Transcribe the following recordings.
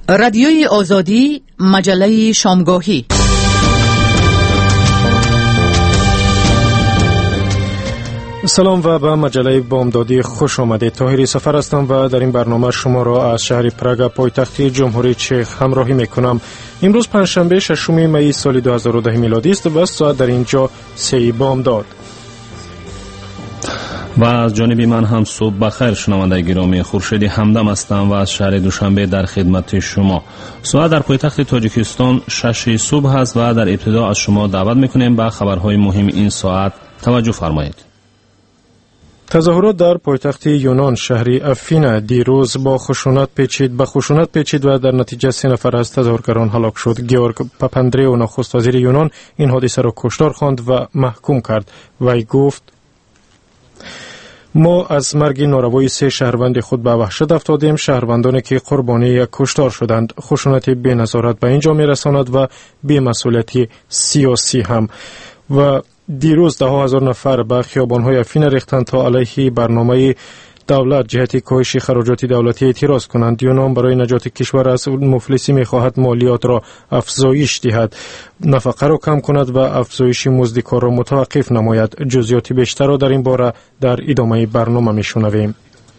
رادیوی آزادی، مجله شامگاهی. سلام و به مجله بامدادی خوش آمدید. طاهری سفر هستم و در این برنامه شما را از شهر پراگ پایتخت جمهوری چک همراهی میکنم. امروز پنجشنبه 6 می سال 2010 میلادی است و ساعت در اینجا 3 بامداد. و از جانب من هم صبح بخیر شنونده گرامی، خورشید همدم هستم و از شهر دوشنبه در خدمت شما. ساعت در پایتخت تاجیکستان 6 صبح است و در ابتدا از شما دعوت میکنیم به خبرهای مهم این ساعت توجه فرمایید. تظاهرات در پایتخت یونان شهر افینا دیروز به خشونت پیچید و در نتیجه 3 نفر از تظاهرگران هلاک شد. گیورگ پاپاندریو نخست وزیر یونان این حادثه را کشتار خواند و محکوم کرد. وی گفت: ما از مرگ ناروای 3 شهروند خود به وحشت افتادیم، شهروندانی که قربانی یک کشتار شدند. خشونت بی نظارت به اینجا میرساند و بی مسئولیتی سیاسی هم. و دیروز 10,000 نفر به خیابان‌های افینا ریختند تا علیه برنامه دولت جهت کاهش خراجات دولتی اعتراض کنند. یونان برای نجات کشور از مفلسی می‌خواهد مالیات را افزایش دهد، نفقه را کم کند و افزایش مزد کار را متوقف نماید. جزئیات بیشتر را در این باره در ادامه برنامه می‌شنویم.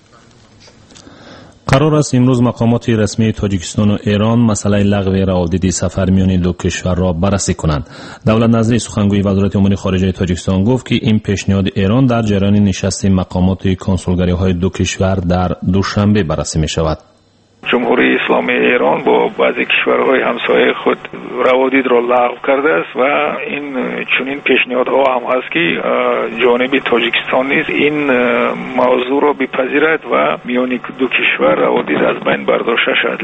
قرار است امروز مقامات رسمی تاجیکستان و ایران مسئله لغو روابط سفر میان دو کشور را بررسی کنند. دولت نظری سخنگوی وزارت امور خارجه تاجیکستان گفت که این پیشنهاد ایران در جریان نشست مقامات کنسولگری‌های دو کشور در دوشنبه بررسی می‌شود. جمهوری اسلامی ایران با بعضی کشورهای همسایه خود روابط را لغو کرده است و این چنین پیشنهادها هم هست که جانب تاجیکستان نیز این موضوع را بپذیرد و میان دو کشور روابط از بین برداشته شود.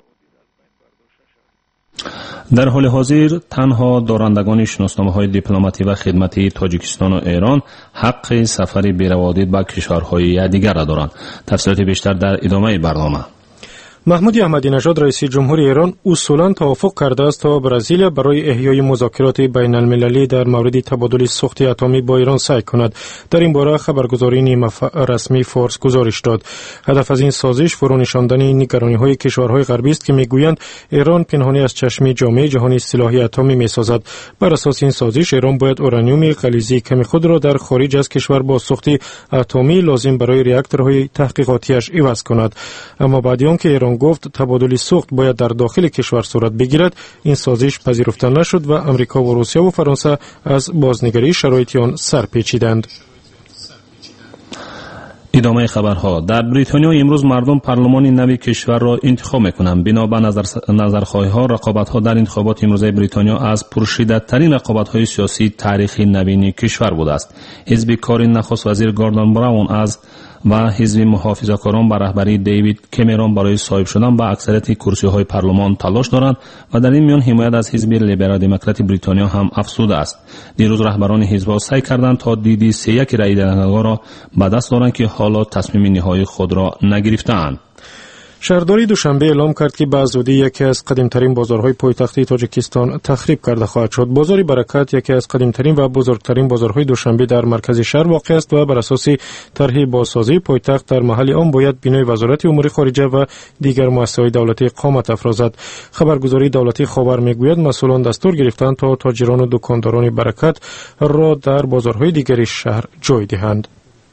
در حال حاضر تنها دارندگان شناسنامه‌های دیپلماتی و خدمتی تاجیکستان و ایران حق سفر به روابط با کشورهای دیگر را دارند. تفصیلات بیشتر در ادامه برنامه. محمود احمدی نژاد رئیس جمهوری ایران اصولاً توافق کرده است تا برزیل برای احیای مذاکرات بین المللی در مورد تبادل سوخت اتمی با ایران سعی کند. در این باره خبرگزاری نیمه رسمی فارس گزارش داد. هدف از این سازش فرو نشاندن نگرانی‌های کشورهای غربی است که میگویند ایران پنهانی از چشم جامعه جهانی سلاح اتمی میسازد. بر اساس این سازش ایران باید اورانیوم غلیظ کم خود را در خارج از کشور با سوخت اتمی لازم برای راکتورهای تحقیقاتیش عوض کند. اما بعد از آنکه ایران گفت تبادل سوخت باید در داخل کشور صورت بگیرد، این سازش پذیرفته نشد و امریکا و روسیه و فرانسه از بازنگری شرایط آن سر پیچیدند. ادامه خبرها. در بریتانیا امروز مردم پارلمان نوی کشور را انتخاب میکنند. بنا به نظرخواهی‌ها رقابت‌ها در انتخابات امروزه بریتانیا از پرشدت‌ترین رقابت‌های سیاسی تاریخی نوین کشور بوده است. حزب کار نخست وزیر گاردن براون و حزب محافظه‌کاران به رهبری دیوید کمرون برای صاحب شدن به اکثریت کرسی‌های پارلمان تلاش دارند و در این میان حمایت از حزب لیبرال دموکرات بریتانیا هم افزوده است. دیروز رهبران حزب‌ها سعی کردند تا دیدی 3-1 رای دهندگان را به دست دارند که حالا تصمیم نهایی خود را نگرفته‌اند. شهرداری دوشنبه اعلام کرد که به زودی یکی از قدیمترین بازارهای پایتخت تاجیکستان تخریب کرده خواهد شد. بازار برکت یکی از قدیمترین و بزرگترین بازارهای دوشنبه در مرکز شهر واقع است و بر اساس طرح بازسازی پایتخت در محل آن باید بنای وزارت امور خارجه و دیگر مؤسسه‌های دولتی اقامت افرازد. خبرگزاری دولتی خبر میگوید مسئولان دستور گرفتند تا تاجران و دکانداران برکت را در بازارهای دیگر شهر جای دهند.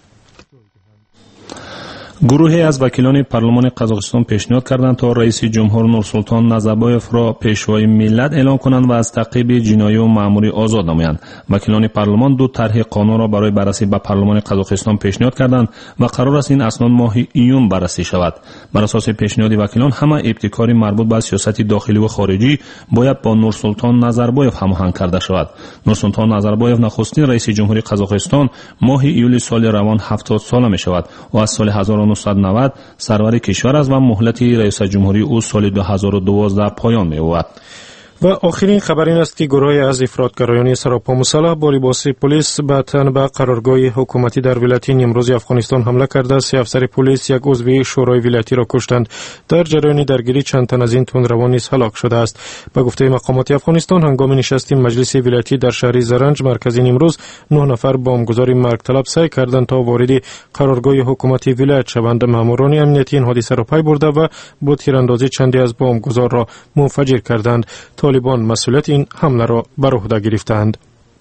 گروهی از وکیلان پارلمان قزاقستان پیشنهاد کردند تا رئیس جمهور نورسولطان نظربایف را پیشوای ملت اعلام کنند و از تعقیب جنایی و مأموری آزاد نمایند. وکیلان پارلمان 2 طرح قانون را برای بررسی به پارلمان قزاقستان پیشنهاد کردند و قرار است این اسناد ماه ایون بررسی شود. بر اساس پیشنهاد وکیلان همه ابتکاری مربوط به سیاست داخلی و خارجی باید با نورسولطان نظربایف هماهنگ کرده شود. نورسولطان نظربایف نخستین رئیس جمهوری قزاقستان ماه ایول سال روان 70 ساله می شود و از سال 1990 سرور کشور است و مهلت رئیس جمهوری او سال 2012 پایان می‌یابد. و آخرین خبر این است که گروهی از افراطگرایان سراپا مسلح با لباس پلیس به تن به قرارگاه حکومتی در ولایت نیمروز افغانستان حمله کرده. 3 افسر پلیس یک عضو شورای ولایتی را کشتند. در جریان درگیری چند تن از این تندروان نیز هلاک شده است. به گفته مقامات افغانستان هنگام نشست مجلس ولایتی در شهر زرنج مرکز نیمروز 9 نفر بمبگذار مرگ طلب سعی کردند تا وارد قرارگاه حکومتی ولایت شوند. ماموران امنیتی این حادثه را پی برده و با تیراندازی چندی از بمبگذار را منفجر کردند. طالبان مسئولیت این حمله را بر عهده گرفتند.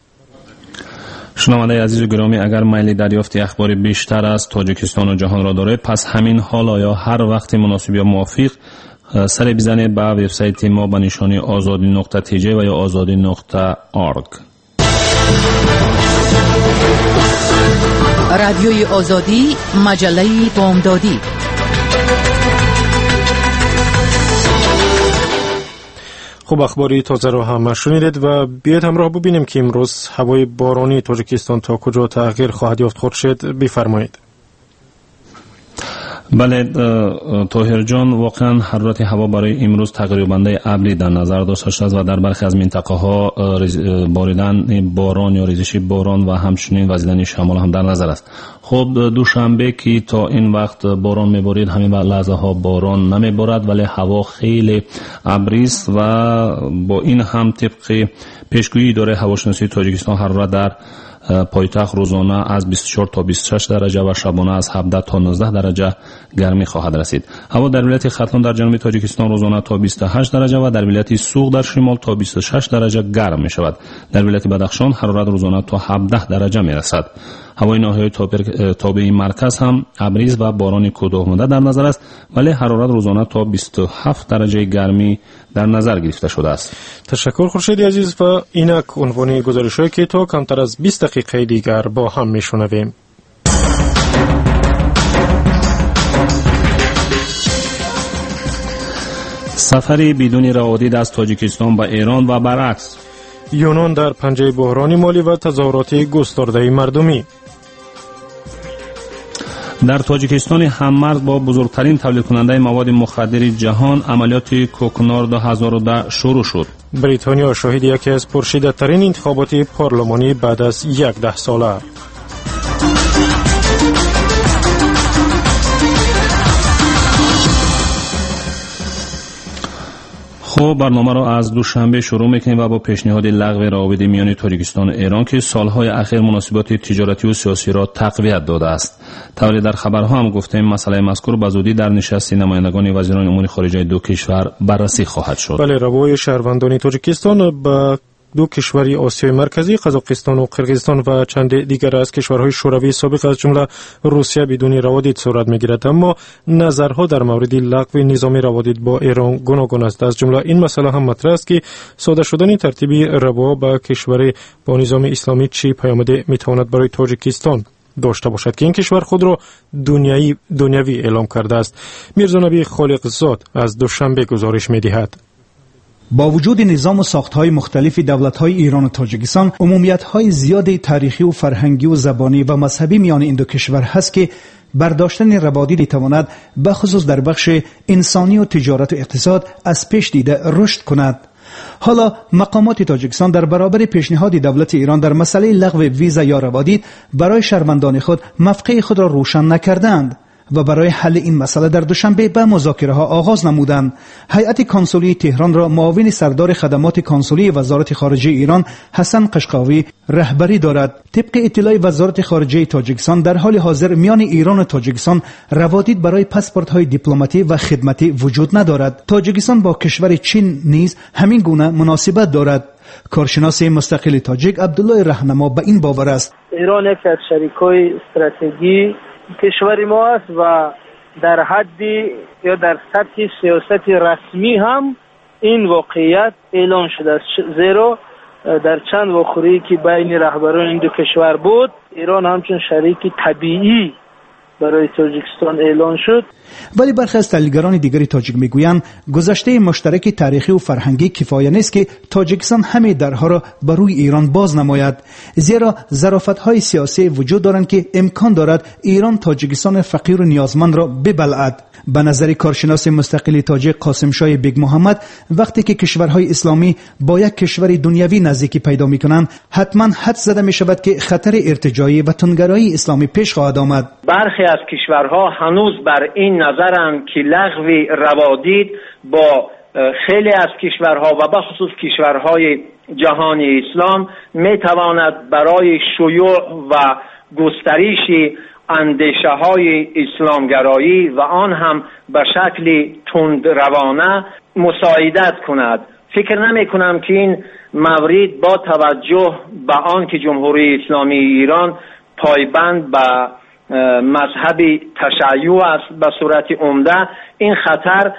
شنونده عزیز و گرامی، اگر میل دریافت اخبار بیشتر از تاجیکستان و جهان را دارید، پس همین حال یا هر وقت مناسب یا موافق سر بزنید به وبسایت ما به نشانی azadi.tj و یا azadi.org. رادیوی آزادی، مجله بامدادی. خوب، اخباری تازه را هم شنیدید و بیایید همراه ببینیم که امروز هوای بارانی تاجیکستان تا کجا تغییر خواهد یافت. خورشید بفرمایید. بله طاهر جان، واقعا حرارت هوا برای امروز تقریباً ابری در نظر داشته است و در برخی از منطقه ها باریدن باران یا ریزش باران و همچنین وزیدن شمال هم در نظر است. خب دوشنبه که تا این وقت باران میبارید، همین لحظه ها باران نمیبارد ولی هوا خیلی ابری است و با این هم طبق پیشگویی اداره هواشناسی تاجیکستان حرارت در پایتخت روزانه از 24 تا 26 درجه و شبانه از 17 تا 19 درجه گرمی خواهد رسید. هوا در ولایت ختلان در جنوب تاجیکستان روزانه تا 28 درجه و در ولایت سوق در شمال تا 26 درجه گرم می شود. در ولایت بدخشان حرارت روزانه تا 17 درجه می رسد. هوای ناحیه تابع مرکز هم ابریز و باران کوتاه مدت در نظر است ولی حرارت روزانه تا 27 درجه گرمی در نظر گرفته شده است. تشکر خورشید عزیز و اینک عنوان گزارش‌هایی که تا کمتر از 20 دقیقه دیگر با هم میشنویم. سفری بدون روادید از تاجیکستان به ایران و برعکس. یونان در پنجه بحران مالی و تظاهرات گسترده مردمی. در تاجیکستان هممرز با بزرگترین تولید کننده مواد مخدر جهان عملیات کوکنار 2010 شروع شد. بریتانیا شاهد یکی از پرشدت‌ترین انتخابات پارلمانی بعد از 10 ساله. خب برنامه را از دوشنبه شروع میکنیم و با پیشنهاد لغو روابط میان تاجیکستان و ایران که سالهای اخیر مناسبات تجارتی و سیاسی را تقویت داده است. طوری در خبرها هم گفتیم مسئله مذکور به زودی در نشست نمایندگان وزیران امور خارجه دو کشور بررسی خواهد شد. بله، روای شهروندان تاجیکستان با دو کشوری آسیای مرکزی، قزاقستان و قرقیزستان و چند دیگر از کشورهای شوروی سابق از جمله روسیه بدون روادید صورت میگیرد، اما نظرها در مورد لغو نظام روادید با ایران گوناگون است. از جمله این مسئله هم مطرح است که ساده شدن ترتیبی روا با کشور با نظام اسلامی چی پیامد میتواند برای تاجیکستان داشته باشد که این کشور خود را دنیوی اعلام کرده است. میرزا نبی خالقزاد از دوشنبه گزارش میدهد. با وجود نظام و ساختهای مختلف دولت‌های ایران و تاجیکستان، عمومیت‌های زیاد تاریخی و فرهنگی و زبانی و مذهبی میان این دو کشور هست که برداشتن روادید تواند بخصوص در بخش انسانی و تجارت و اقتصاد از پیش دیده رشد کند. حالا مقامات تاجیکستان در برابر پیشنهاد دولت ایران در مسئله لغو ویزا یا روادید برای شهروندان خود موقع خود را روشن نکردند و برای حل این مسئله در دوشنبه به مذاکره ها آغاز نمودند. هیئت کنسولی تهران را معاون سردار خدمات کنسولی وزارت خارجه ایران حسن قشقاوی رهبری دارد. طبق اطلاع وزارت خارجه تاجیکستان در حال حاضر میان ایران و تاجیکستان روادید برای پاسپورت های دیپلماتی و خدمتی وجود ندارد. تاجیکستان با کشور چین نیز همین گونه مناسبت دارد. کارشناس مستقل تاجیک عبدالله رهنما به این باور است: ایران یکی از شریکای استراتژیکی کشور ما است و در حدی یا در سطح سیاست رسمی هم این واقعیت اعلان شده است، زیرا در چند واخوری که بین رهبران این دو کشور بود، ایران همچون شریک طبیعی برای تاجیکستان اعلان شد. ولی برخی از تحلیلگران دیگری تاجیک میگویند گذشته مشترک تاریخی و فرهنگی کفایه نیست که تاجیکستان همه درها را بر روی ایران باز نماید، زیرا ظرافت‌های سیاسی وجود دارند که امکان دارد ایران تاجیکستان فقیر و نیازمند را ببلعد. به نظر کارشناس مستقل تاجیک قاسم شاه بیگ محمد، وقتی که کشورهای اسلامی با یک کشور دنیوی نزدیکی پیدا می‌کنند، حتما حد زده می‌شود که خطر ارتجاعی و تندگرایی اسلامی پیش خواهد آمد. برخی از کشورها هنوز بر این نظرند که لغو روادید با خیلی از کشورها و به خصوص کشورهای جهان اسلام می‌تواند برای شیوع و گسترش اندیشه های اسلامگرایی و آن هم به شکل تندروانه مساعدت کند. فکر نمی کنم که این مورد با توجه به آن که جمهوری اسلامی ایران پایبند به مذهب تشیع است به صورت عمده، این خطر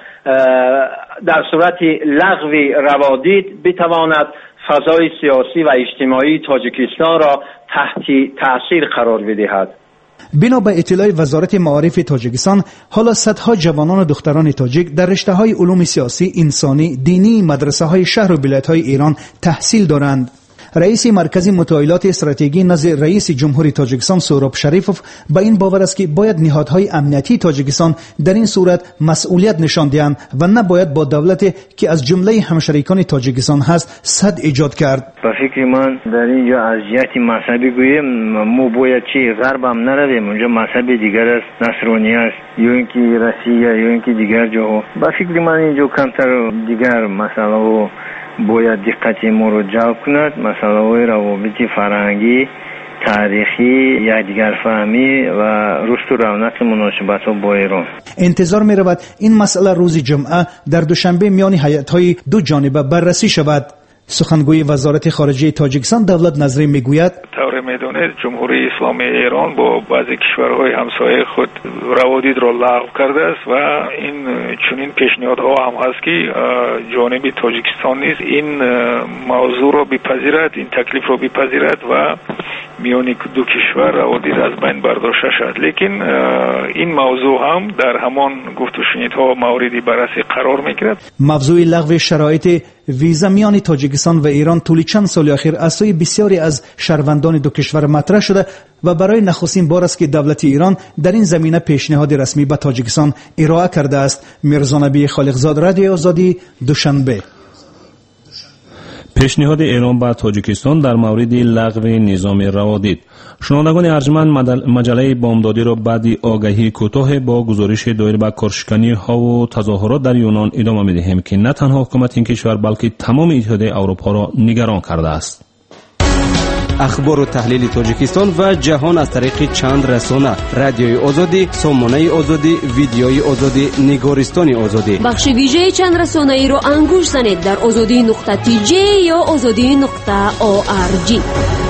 در صورت لغو روادید بتواند فضای سیاسی و اجتماعی تاجیکستان را تحت تأثیر قرار بدهد. بنا به اطلاع وزارت معارف تاجیکستان، حالا صدها جوانان و دختران تاجیک در رشته‌های علوم سیاسی، انسانی، دینی مدرسه‌های شهر و ولایت‌های ایران تحصیل دارند. رئیس مرکز مطالعات استراتژی نزد رئیس جمهوری تاجیکستان سهراب شریفوف به این باور است که باید نهادهای امنیتی تاجیکستان در این صورت مسئولیت نشان دهند و نباید با دولتی که از جمله همشریکان تاجیکستان هست صد ایجاد کرد. با فکر من در اینجا اذیت مذهبی گوییم، ما باید چی غرب هم نرویم، اونجا مذهب دیگر است، نصرانی است یا اینکه روسیه یا اینکه دیگر جاها. با فکر من اینجا کمتر دیگر مثلا باید دقت ما رو جلب کند، مسئله های روابط فرهنگی، تاریخی، یکدیگر فهمی و رشد و رونق مناسبت ها با ایران. انتظار می رود این مسئله روز جمعه در دوشنبه میان هیئت‌های دو جانبه بررسی شود. سخنگوی وزارت خارجه تاجیکستان دولت نظری میگوید طور میدونید جمهوری اسلامی ایران با بعضی کشورهای همسایه خود روادید را لغو کرده است و این چنین پیشنهادها هم هست که جانب تاجیکستان نیز این موضوع را بپذیرد، این تکلیف را بپذیرد و میان دو کشور روادید از بین برداشته شد. لیکن این موضوع هم در همان گفت و شنیدها موردی بررسی قرار میگیرد. موضوع لغو شرایط ویزا میان تاجیکستان و ایران طول چند سال اخیر از سوی بسیاری از شهروندان دو کشور مطرح شده و برای نخستین بار است که دولت ایران در این زمینه پیشنهاد رسمی به تاجیکستان ارائه کرده است. میرزا نبی خالقزاد، رادیو آزادی، دوشنبه. پیشنهاد ایران به تاجیکستان در مورد لغو نظام روادید. شنوندگان ارجمند، مجله بامدادی را بعد آگهی کوتاه با گزارش دایر به کارشکنی ها و تظاهرات در یونان ادامه می‌دهیم که نه تنها حکومت این کشور بلکه تمام اتحادیه اروپا را نگران کرده است. اخبار و تحلیل تاجیکستان و جهان از طریق چند رسانه: رادیوی آزادی، سامانه آزادی، ویدیوی آزادی، نگارستان آزادی. بخش ویژه چند رسانه ای را انگوش زنید در azadi.tj یا azadi.org.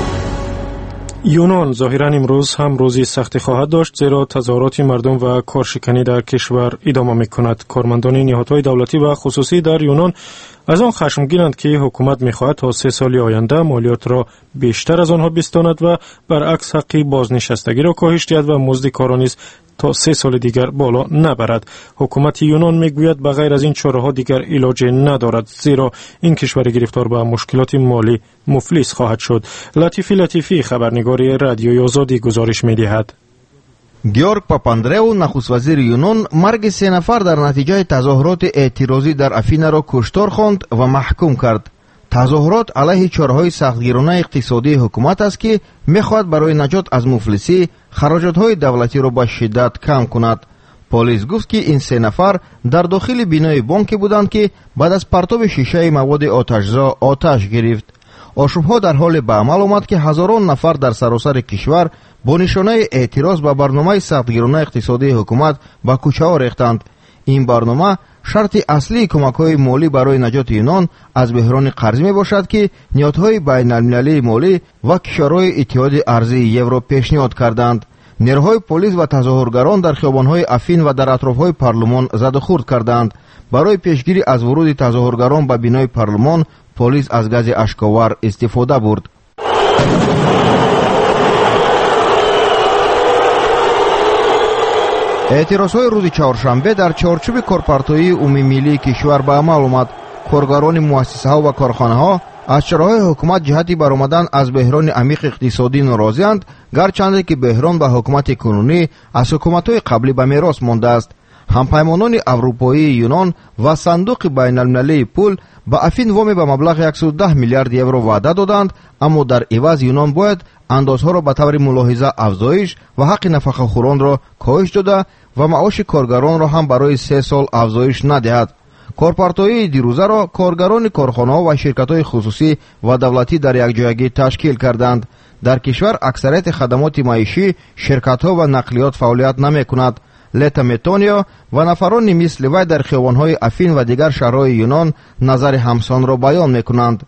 یونان ظاهراً امروز هم روزی سختی خواهد داشت، زیرا تظاهرات مردم و کارشکنی در کشور ادامه می‌کند. کارمندان نهادهای دولتی و خصوصی در یونان از آن خشمگینند که حکومت می‌خواهد تا 3 سال آینده مالیات را بیشتر از آنها بستاند و برعکس حق بازنشستگی را کاهش دهد و مزد کاران نیز تا 3 سال دیگر بالا نبرد. حکومت یونان میگوید بغیر از این چاره‌ها دیگر علاج ندارد، زیرا این کشور گرفتار به مشکلات مالی مفلس خواهد شد. لطیفی خبرنگار رادیوی آزادی گزارش می‌دهد. گیورگ پاپاندرئو، نخست وزیر یونان، مرگ 3 نفر در نتیجه تظاهرات اعتراضی در افینا را کشتار خواند و محکوم کرد. تظاهرات علیه چاره‌های سختگیرانه اقتصادی حکومت است که می‌خواهد برای نجات از مفلسی خراجات‌های دولتی را به شدت کم کند. پلیس گفت که این 3 نفر در داخل بینای بانک بودند که بعد از پرتاب شیشه مواد آتشزا آتش گرفت. آشوب‌ها در حال به عمل آمد که هزاران نفر در سراسر کشور با نشانه اعتراض به برنامه سختگیرانه اقتصادی حکومت به کوچه‌ها ریختند. این برنامه شرط اصلی کمک‌های مالی برای نجات یونان از بحران قرضی میباشد که نهادهای بین‌المللی مالی و کشورهای اتحاد ارضی یورو پیشنهاد کردند. نیروهای پلیس و تظاهرگران در خیابان‌های افین و در اطراف‌های پارلمان زد و خورد کردند. برای پیشگیری از ورود تظاهرگران به بینای پارلمان، پلیس از گاز اشک‌آور استفاده برد. اعتراضهای روز چهارشنبه در چارچوب کارپارتویی عمومی ملی کشور به عمل آمد. کارگران مؤسسه‌ها و کارخانه‌ها از چراهای حکومت جهتی برآمدن از بحران عمیق اقتصادی ناراضی‌اند، گرچند که بحران به حکومت کنونی از حکومت‌های قبلی به میراث مانده است. همپیمانان اروپایی یونان و صندوق بین المللی پول به افین وام به مبلغ 110 میلیارد یورو وعده دادند، اما در عوض یونان باید اندازها را به طور ملاحظه افزایش و حق نفقه خوران را کاهش داده و معاش کارگران را هم برای 3 سال افزایش ندهد. کارپارتویی دیروزه را کارگران کارخانه‌ها و شرکت‌های خصوصی و دولتی در یک جایگی تشکیل کردند. در کشور اکثریت خدمات معیشی، شرکت‌ها و نقلیات فعالیت نمی‌کند. لتا متونیا و نفرانی مثل وی در خیابان‌های افین و دیگر شهرهای یونان نظر همسان را بیان می‌کنند.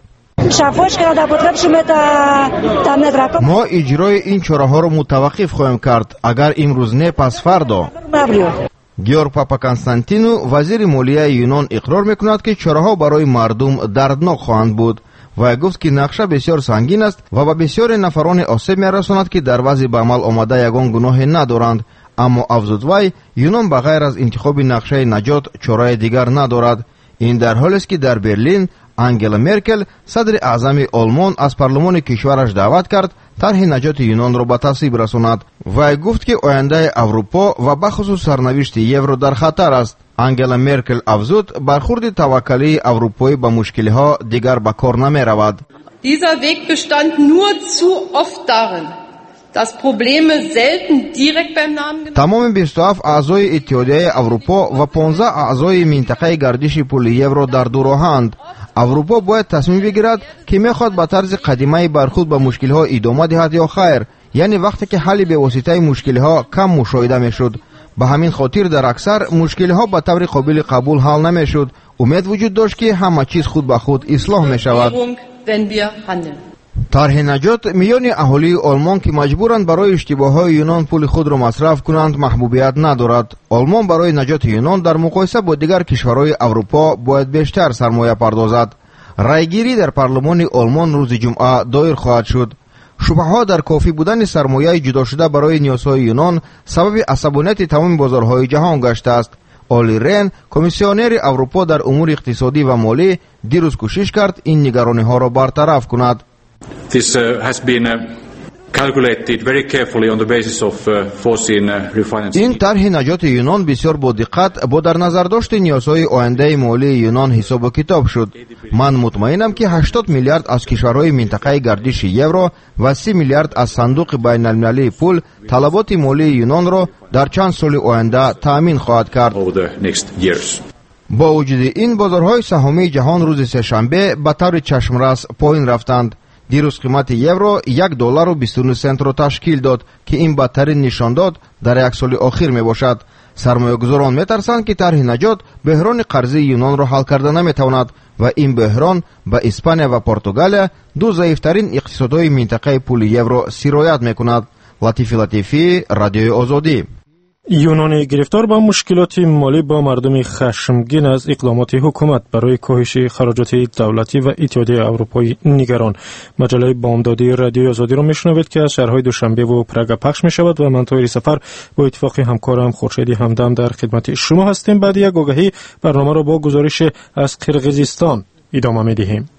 ما اجرای این چاره‌ها را متوقف خواهیم کرد، اگر امروز نه پس فردا. گیورگ پاپا کنستانتینو وزیر مالیه یونان اقرار می‌کند که چاره‌ها برای مردم دردناک خواهند بود. و گفت که نقشه بسیار سنگین است و به بسیار نفران آسیب می‌رساند که در وضع به عمل آمده یگان گناه ندارند. اما افزود وی یونان بغیر از انتخاب نقشه نجات چاره دیگر ندارد. این در حالی است که در برلین انگلا مرکل صدر اعظم آلمان از پارلمان کشورش دعوت کرد طرح نجات یونان را به تصویب رساند. وی گفت که آینده اروپا و بخصوص سرنوشت یورو در خطر است. انگلا مرکل افزود برخورد توکلی اروپایی به مشکل‌ها دیگر به کار نمی‌رود. Dieser Weg bestand nur zu oft darin, dass Probleme selten direkt beim Namen genannt. تمام 27 اعضای اتحادیه اروپا و 15 اعضای منطقه گردش پول یورو در دو راهند. اروپا باید تصمیم بگیرد که میخواد به طرز قدیمی برخورد به مشکل‌ها ادامه دهد یا خیر، یعنی وقتی که حل به واسطه مشکل‌ها کم مشاهده میشد. به همین خاطر در اکثر مشکل‌ها به طور قابل قبول حل نمیشد. امید وجود داشت که همه چیز خود به خود اصلاح میشود. طرح نجات میان اهالی آلمان که مجبورند برای اشتباه‌های یونان پول خود را مصرف کنند محبوبیت ندارد. آلمان برای نجات یونان در مقایسه با دیگر کشورهای اروپا باید بیشتر سرمایه پردازد. رایگیری در پارلمان آلمان روز جمعه دایر خواهد شد. شبهه‌ها در کافی بودن سرمایه جدا شده برای نیازهای یونان سبب عصبانیت تمام بازارهای جهان گشته است. اولی رن، کمیسیونر اروپا در امور اقتصادی و مالی، دیروز کوشش کرد این نگرانی‌ها را برطرف کند. This has been calculated very carefully on the basis of foreseen refinancing. این طرح نجات یونان بسیار با دقت با در نظر داشت نیازهای آینده مالی یونان حساب و کتاب شد. من مطمئنم که 80 میلیارد از کشورهای منطقه گردش یورو و 30 میلیارد از صندوق بین المللی پول طلبات مالی یونان را در چند سال آینده تأمین خواهد کرد. با وجود این بازارهای سهامی جهان روز سه‌شنبه به طور چشمرس پایین رفتند. دیروز قیمت یورو $1.29 را تشکیل داد که این بدترین نشان داد در یک سال اخیر می باشد. سرمایه‌گذاران می ترسند که طرح نجات بحران قرضی یونان را حل کرده نمی تواند و این بحران به اسپانیا و پرتغال دو ضعیفترین اقتصادهای منطقه پول یورو سرایت می کند. لطیفی رادیوی آزادی. یونان گرفتار با مشکلات مالی با مردم خشمگین از اقدامات حکومت برای کاهش خراجات دولتی و اتحادیه اروپایی نگران. مجله بامدادی رادیوی آزادی را میشنوید که از شهرهای دوشنبه و پراگ پخش می شود و من طاهر سفر با اتفاق همکارم خورشیدی همدم در خدمت شما هستیم. بعد یک آگهی برنامه را با گزارش از قرقیزستان ادامه می دهیم.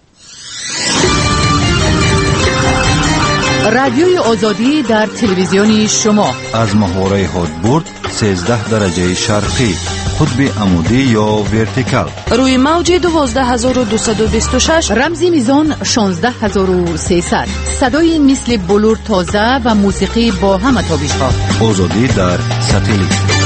رادیوی آزادی در تلویزیون شما از ماهواره هادبورد 13 درجه شرقی، قطب عمودی یا ورتیکال، روی موج 12226، رمزی میزان 16300، صدای مثل بلور تازه و موسیقی با همه تابش‌ها. آزادی در ساتلیت.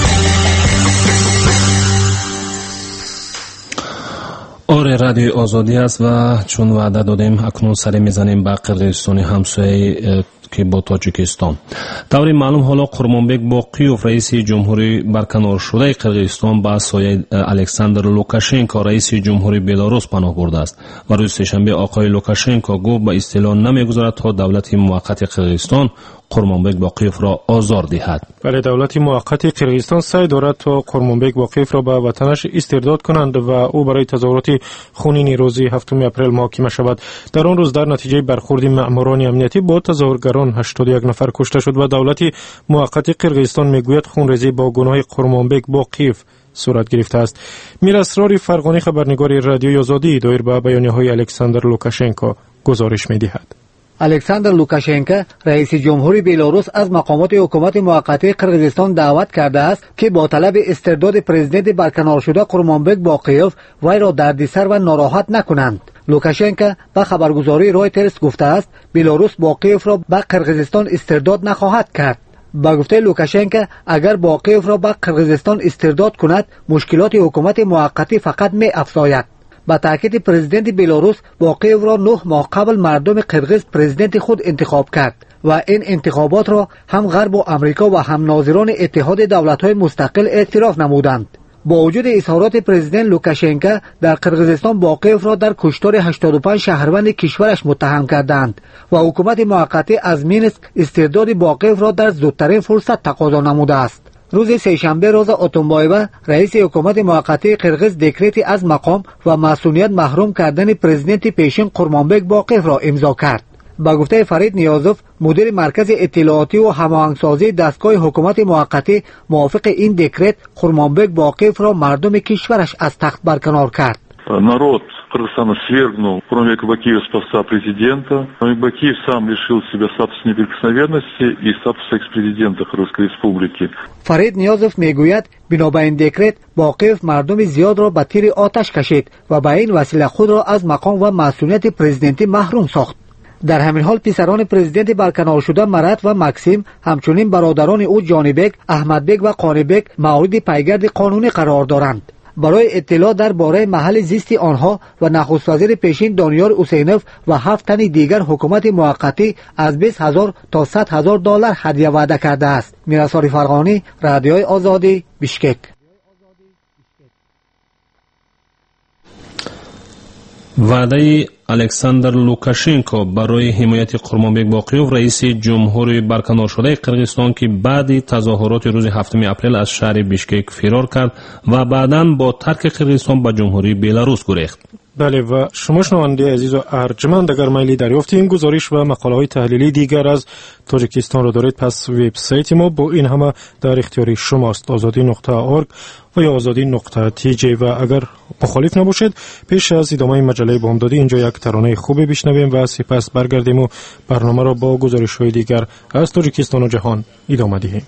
آره، رادیو آزادی است و چون وعده دادیم اکنون سری میزنیم به قرقیزستان همسایه که با تاجیکستان. طوری معلوم حالا قرمانبک باقیوف رئیس جمهوری برکنار شده قرقیزستان با سایه الکساندر لوکاشنکو رئیس جمهوری بلاروس پناه برده است و روز سه‌شنبه آقای لوکاشنکو گفت به اصطلاح نمیگذارد تا دولت موقت قرقیزستان قرمانبک باقیف را آزار دهد. ولی دولت موقت قرقیزستان سعی دارد تا قرمانبک باقیف را به وطنش استرداد کنند و او برای تظاهرات خونین روز 7 اپریل محاکمه شود. در آن روز در نتیجه برخورد مأموران امنیتی با تظاهرگران 81 نفر کشته شد و دولت موقت قرقیزستان میگوید خونریزی با گناه قرمانبک باقیف صورت گرفته است. میر اسرار فرغانی خبرنگار رادیوی آزادی دایر به بیانیه‌های الکساندر لوکاشنکو گزارش می‌دهد. الکساندر لوکاشنکو رئیس جمهوری بلاروس از مقامات حکومت موقته قرقیزستان دعوت کرده است که با طلب استرداد پرزیدنت برکنار شده قرمانبک باقیف وی را دردسر و ناراحت نکنند. لوکاشنکو به خبرگزاری رویترز گفته است بلاروس باقیف را به قرقیزستان استرداد نخواهد کرد. با گفته لوکاشنکو اگر باقیف را به قرقیزستان استرداد کند مشکلات حکومت موقتی فقط می افزاید. با تاکید پرزیدنت بلاروس باقیف را 9 ماه قبل مردم قرقیز پرزیدنت خود انتخاب کرد و این انتخابات را هم غرب و امریکا و هم ناظران اتحاد دولت‌های مستقل اعتراف نمودند. با وجود اظهارات پرزیدنت لوکاشنکو در قرقیزستان باقیف را در کشتار 85 شهروند کشورش متهم کردند و حکومت موقته از مینسک استرداد باقیف را در زودترین فرصت تقاضا نموده است. روز سه‌شنبه روزا اتومبایوه رئیس حکومت موقته قرقیز دکرتی از مقام و مسئولیت محروم کردن پرزیدنت پیشین قرمانبک باقیف را امضا کرد. با گفته فرید نیازوف مدیر مرکز اطلاعاتی و هماهنگسازی دستگاه حکومت موقته موافق این دکرت قرمانبک باقیف را مردم کشورش از تخت برکنار کرد. Народ Кыргызстана свергнул Курманбека Бакиева с поста президента. Курманбек Бакиев сам лишил себя статуса неприкосновенности и статуса экс-президента Кыргызской республики. فرید نیازوف میگوید بنا به این دکرت باقیف مردم زیاد را به تیر آتش کشید و به این وسیله خود را از مقام و مسئولیت پرزیدنتی محروم ساخت. در همین حال پسران پرزیدنت برکنار شده مرات و مکسیم همچنین برادران او جانبک، احمدبک و قانبک مورد پیگرد قانونی قرار دارند. برای اطلاع درباره محل زیست آنها و نخست وزیر پیشین دانیار حسینوف و 7 تن دیگر حکومت موقتی از 20,000 تا 100,000 دلار هدیه وعده کرده است. میراساری فرغانی، رادیوی آزادی، بیشکک. وعده الکساندر لوکاشنکو برای حمایت قرمانبک باقیف رئیس جمهوری برکنار شده قرقیزستان که بعد تظاهرات روز 7 اپریل از شهر بیشکک فرار کرد و بعداً با ترک قرقیزستان به جمهوری بلاروس گریخت. بله و شما شنونده عزیز و ارجمند اگر میلی دریافت این گزارش و مقاله های تحلیلی دیگر از تاجیکستان را دارید پس وبسایت ما با این همه در اختیار شماست azadi.org و یا azadi.tj و اگر مخالف نباشید پیش از ادامه مجله بامدادی اینجا یک ترانه خوب بشنویم و سپس برگردیم و برنامه را با گزارش های دیگر از تاجیکستان و جهان ادامه دهیم.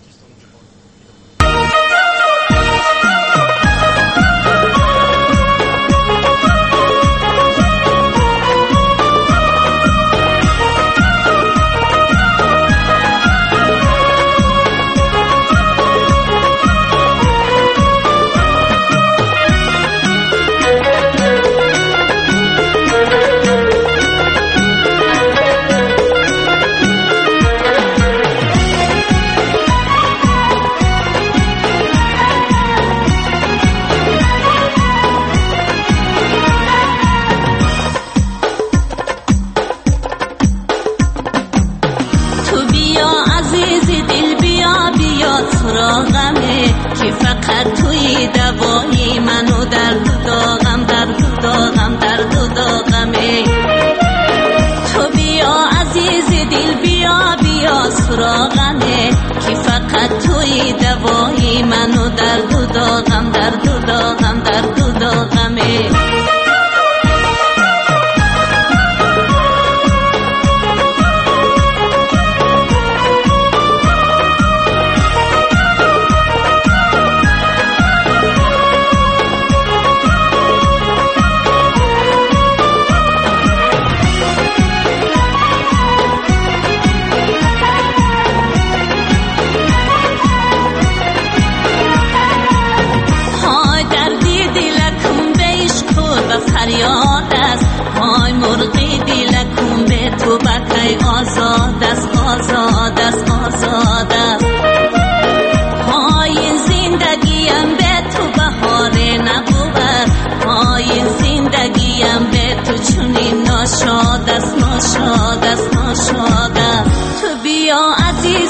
شاد است تو بیا عزیز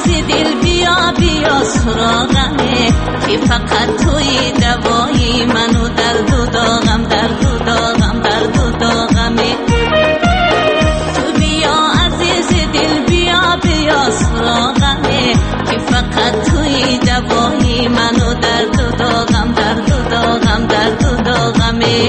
فقط توی دوایی منو درد و داغم درد و داغم درد و داغمی تو بیا عزیز دل بیا بیا سراغمی که فقط توی دوایی منو درد و داغم درد و داغم درد و داغمی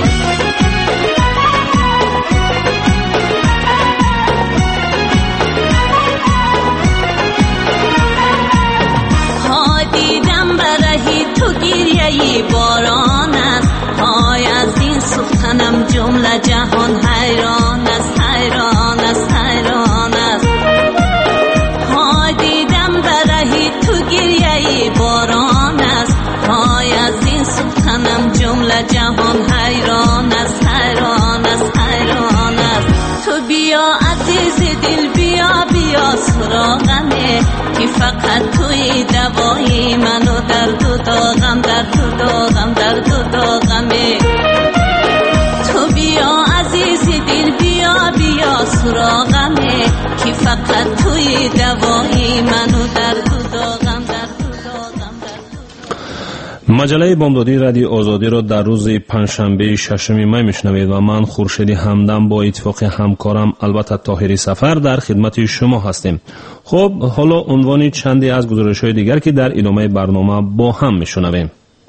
باران است های از این سفتنم جمله جهان حیران است حیران است حیران است های دیدم برهی تو گریه باران است های از این سفتنم جمله جهان حیران است حیران است حیران است تو بیا عزیز دل بیا بیا سراغمه که فقط توی دوایی منو درد و داغم درد و داغم درد و داغمه تو بیا عزیز دل بیا بیا سراغمه که فقط توی دوایی منو درد و داغم درد و داغم مجله بامدادی رادیو آزادی را در روز پنجشنبه 6 می میشنوید و من خورشید همدم با اتفاق همکارم البته طاهری سفر در خدمت شما هستیم. خب حالا عنوان چندی از گزارش‌های دیگر که در ادامه برنامه با هم میشنویم.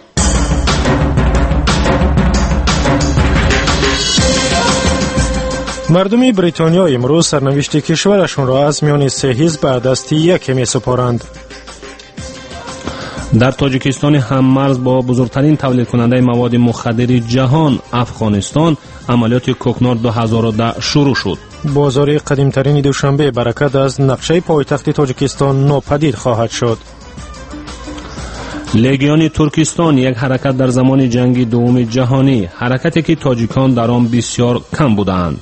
مردم بریتانیا امروز سرنوشت کشورشون را از میان سه حزب به دست یکی می‌سپارند. در تاجیکستان هممرز با بزرگترین تولید کننده مواد مخدر جهان افغانستان عملیات کوکنار 2010 شروع شد. بازار قدیمترین دوشنبه برکت از نقشه پایتخت تاجیکستان ناپدید خواهد شد. لگیون ترکستان یک حرکت در زمان جنگ دوم جهانی، حرکتی که تاجیکان در آن بسیار کم بودند.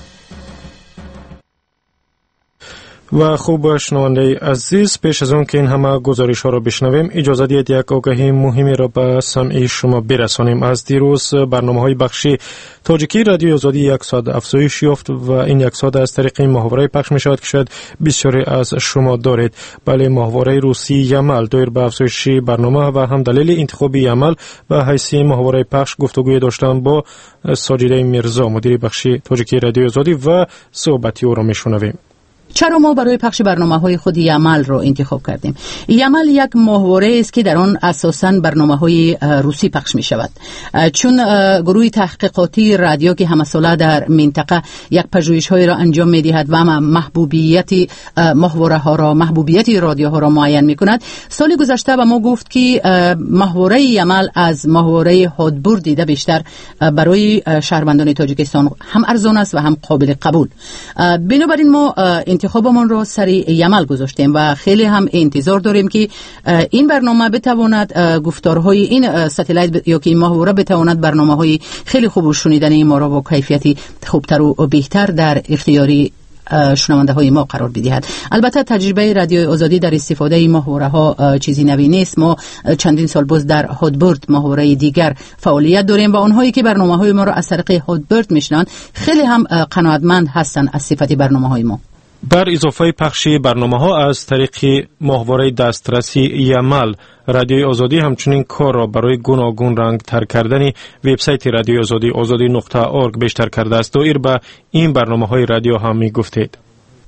و خوب شنونده عزیز، پیش از اون که این همه گزارش ها را بشنویم اجازه دید یک آگهی مهمی را به سمع شما برسانیم. از دیروز برنامه های بخشی تاجیکی رادیو آزادی 1 ساعت افزایش یافت و این 1 ساعت از طریق ماهواره پخش می شود که شاید بسیاری از شما دارید. بله، ماهواره روسی یمل دایر به افزایش برنامه و هم دلیل انتخاب یمل و حیثی ماهواره پخش گفتگوی داشتن با ساجده میرزا مدیر بخشی تاجیکی رادیو آزادی و صحبتی او را می شنویم. چرا ما برای پخش برنامه‌های خود یمل را انتخاب کردیم؟ یمل یک ماهواره است که در آن اساساً برنامه‌های روسی پخش می‌شود، چون گروه تحقیقاتی رادیو که همساله در منطقه یک پژوهش‌های را انجام می‌دهد و محبوبیت ماهواره‌ها را، محبوبیت رادیوها را معین می‌کند. سال گذشته به ما گفت که ماهواره یمل از ماهواره هادبور دیده بیشتر برای شهروندان تاجیکستان هم ارزان است و هم قابل قبول. بنابراین ما انتخابمان را سر یمل گذاشتیم و خیلی هم انتظار داریم که این برنامه بتواند گفتارهای این ستلایت یا که این ماهواره بتواند برنامه‌های خیلی خوب و شنیدنی ما را با کیفیتی خوبتر و بهتر در اختیاری شنونده های ما قرار بدهد. البته تجربه رادیو آزادی در استفاده ماهواره ها چیزی نوی نیست. ما چندین سال باز در هادبورد ماهواره دیگر فعالیت داریم و آنهایی که برنامه های ما را از طریق هادبورد میشنوند خیلی هم قناعتمند هستند از صفت برنامه های ما. بر اضافه پخش برنامه ها از طریق ماهواره دسترسی یمل، رادیو آزادی همچنین کار را برای گوناگون رنگ تر کردن وبسایت رادیو آزادی azadi.org بیشتر کرده است. دایر به این برنامه های رادیو هم می گفتید.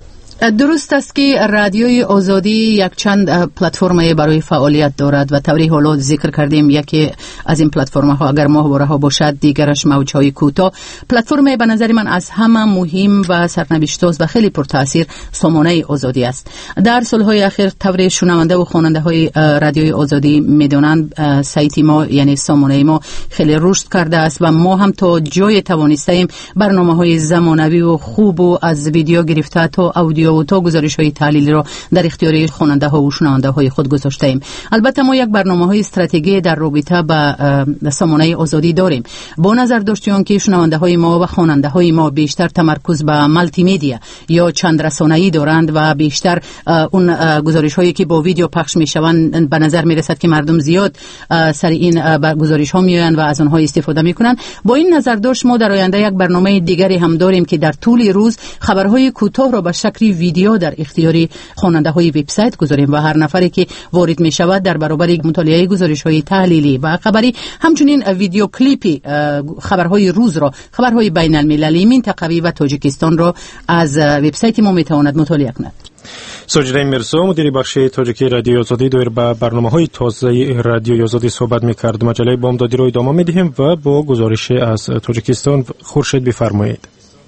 درست است که رادیوی آزادی یک چند پلتفرم برای فعالیت دارد و طوری حالا ذکر کردیم یکی از این پلتفرم ها اگر ماهواره ها باشد دیگرش موجهای کوتاه. پلتفرم به نظر من از همه مهم و سرنوشت‌ساز و خیلی پرتاثیر سامانه آزادی است. در سالهای اخیر طوری شنونده و خواننده های رادیوی آزادی میدونند سایت ما یعنی سامانه ما خیلی رشد کرده است و ما هم تا جای توانستیم برنامه‌های زمانوی و خوب و از ویدیو گرفته تا اودیو و تا گزارش‌های تحلیلی را در اختیار خواننده‌ها و شنونده‌های خود گذاشته ایم. البته ما یک برنامه‌های استراتژی در رابطه با سامانه آزادی داریم. با نظر داشتیم که شنونده‌های ما و خواننده‌های ما بیشتر تمرکز به مالتی مدیا یا چند رسانه‌ای دارند و بیشتر اون گزارش‌هایی که با ویدیو پخش می‌شوند به نظر می‌رسد که مردم زیاد سر این گزارش‌ها می‌آیند و از آنها استفاده می‌کنند. با این نظر داشت ما در آینده یک برنامه دیگری هم داریم که در طول روز خبرهای کوتاه را به شکل ویدیو در اختیار خواننده های وبسایت گذاریم و هر نفری که وارد می شود در برابر مطالعه گزارش های تحلیلی و خبری، همچنین ویدیو کلیپی خبرهای روز را، خبرهای بین المللی، منطقوی و تاجیکستان را از وبسایت ما می تواند مطالعه کند. ساجده مرزا مدیر بخش تاجیکی رادیو آزادی دایر به برنامه‌های تازه رادیو آزادی صحبت می‌کرد. مجله بامدادی را ادامه می‌دهیم و با گزارش از تاجیکستان. خورشید بفرمایید.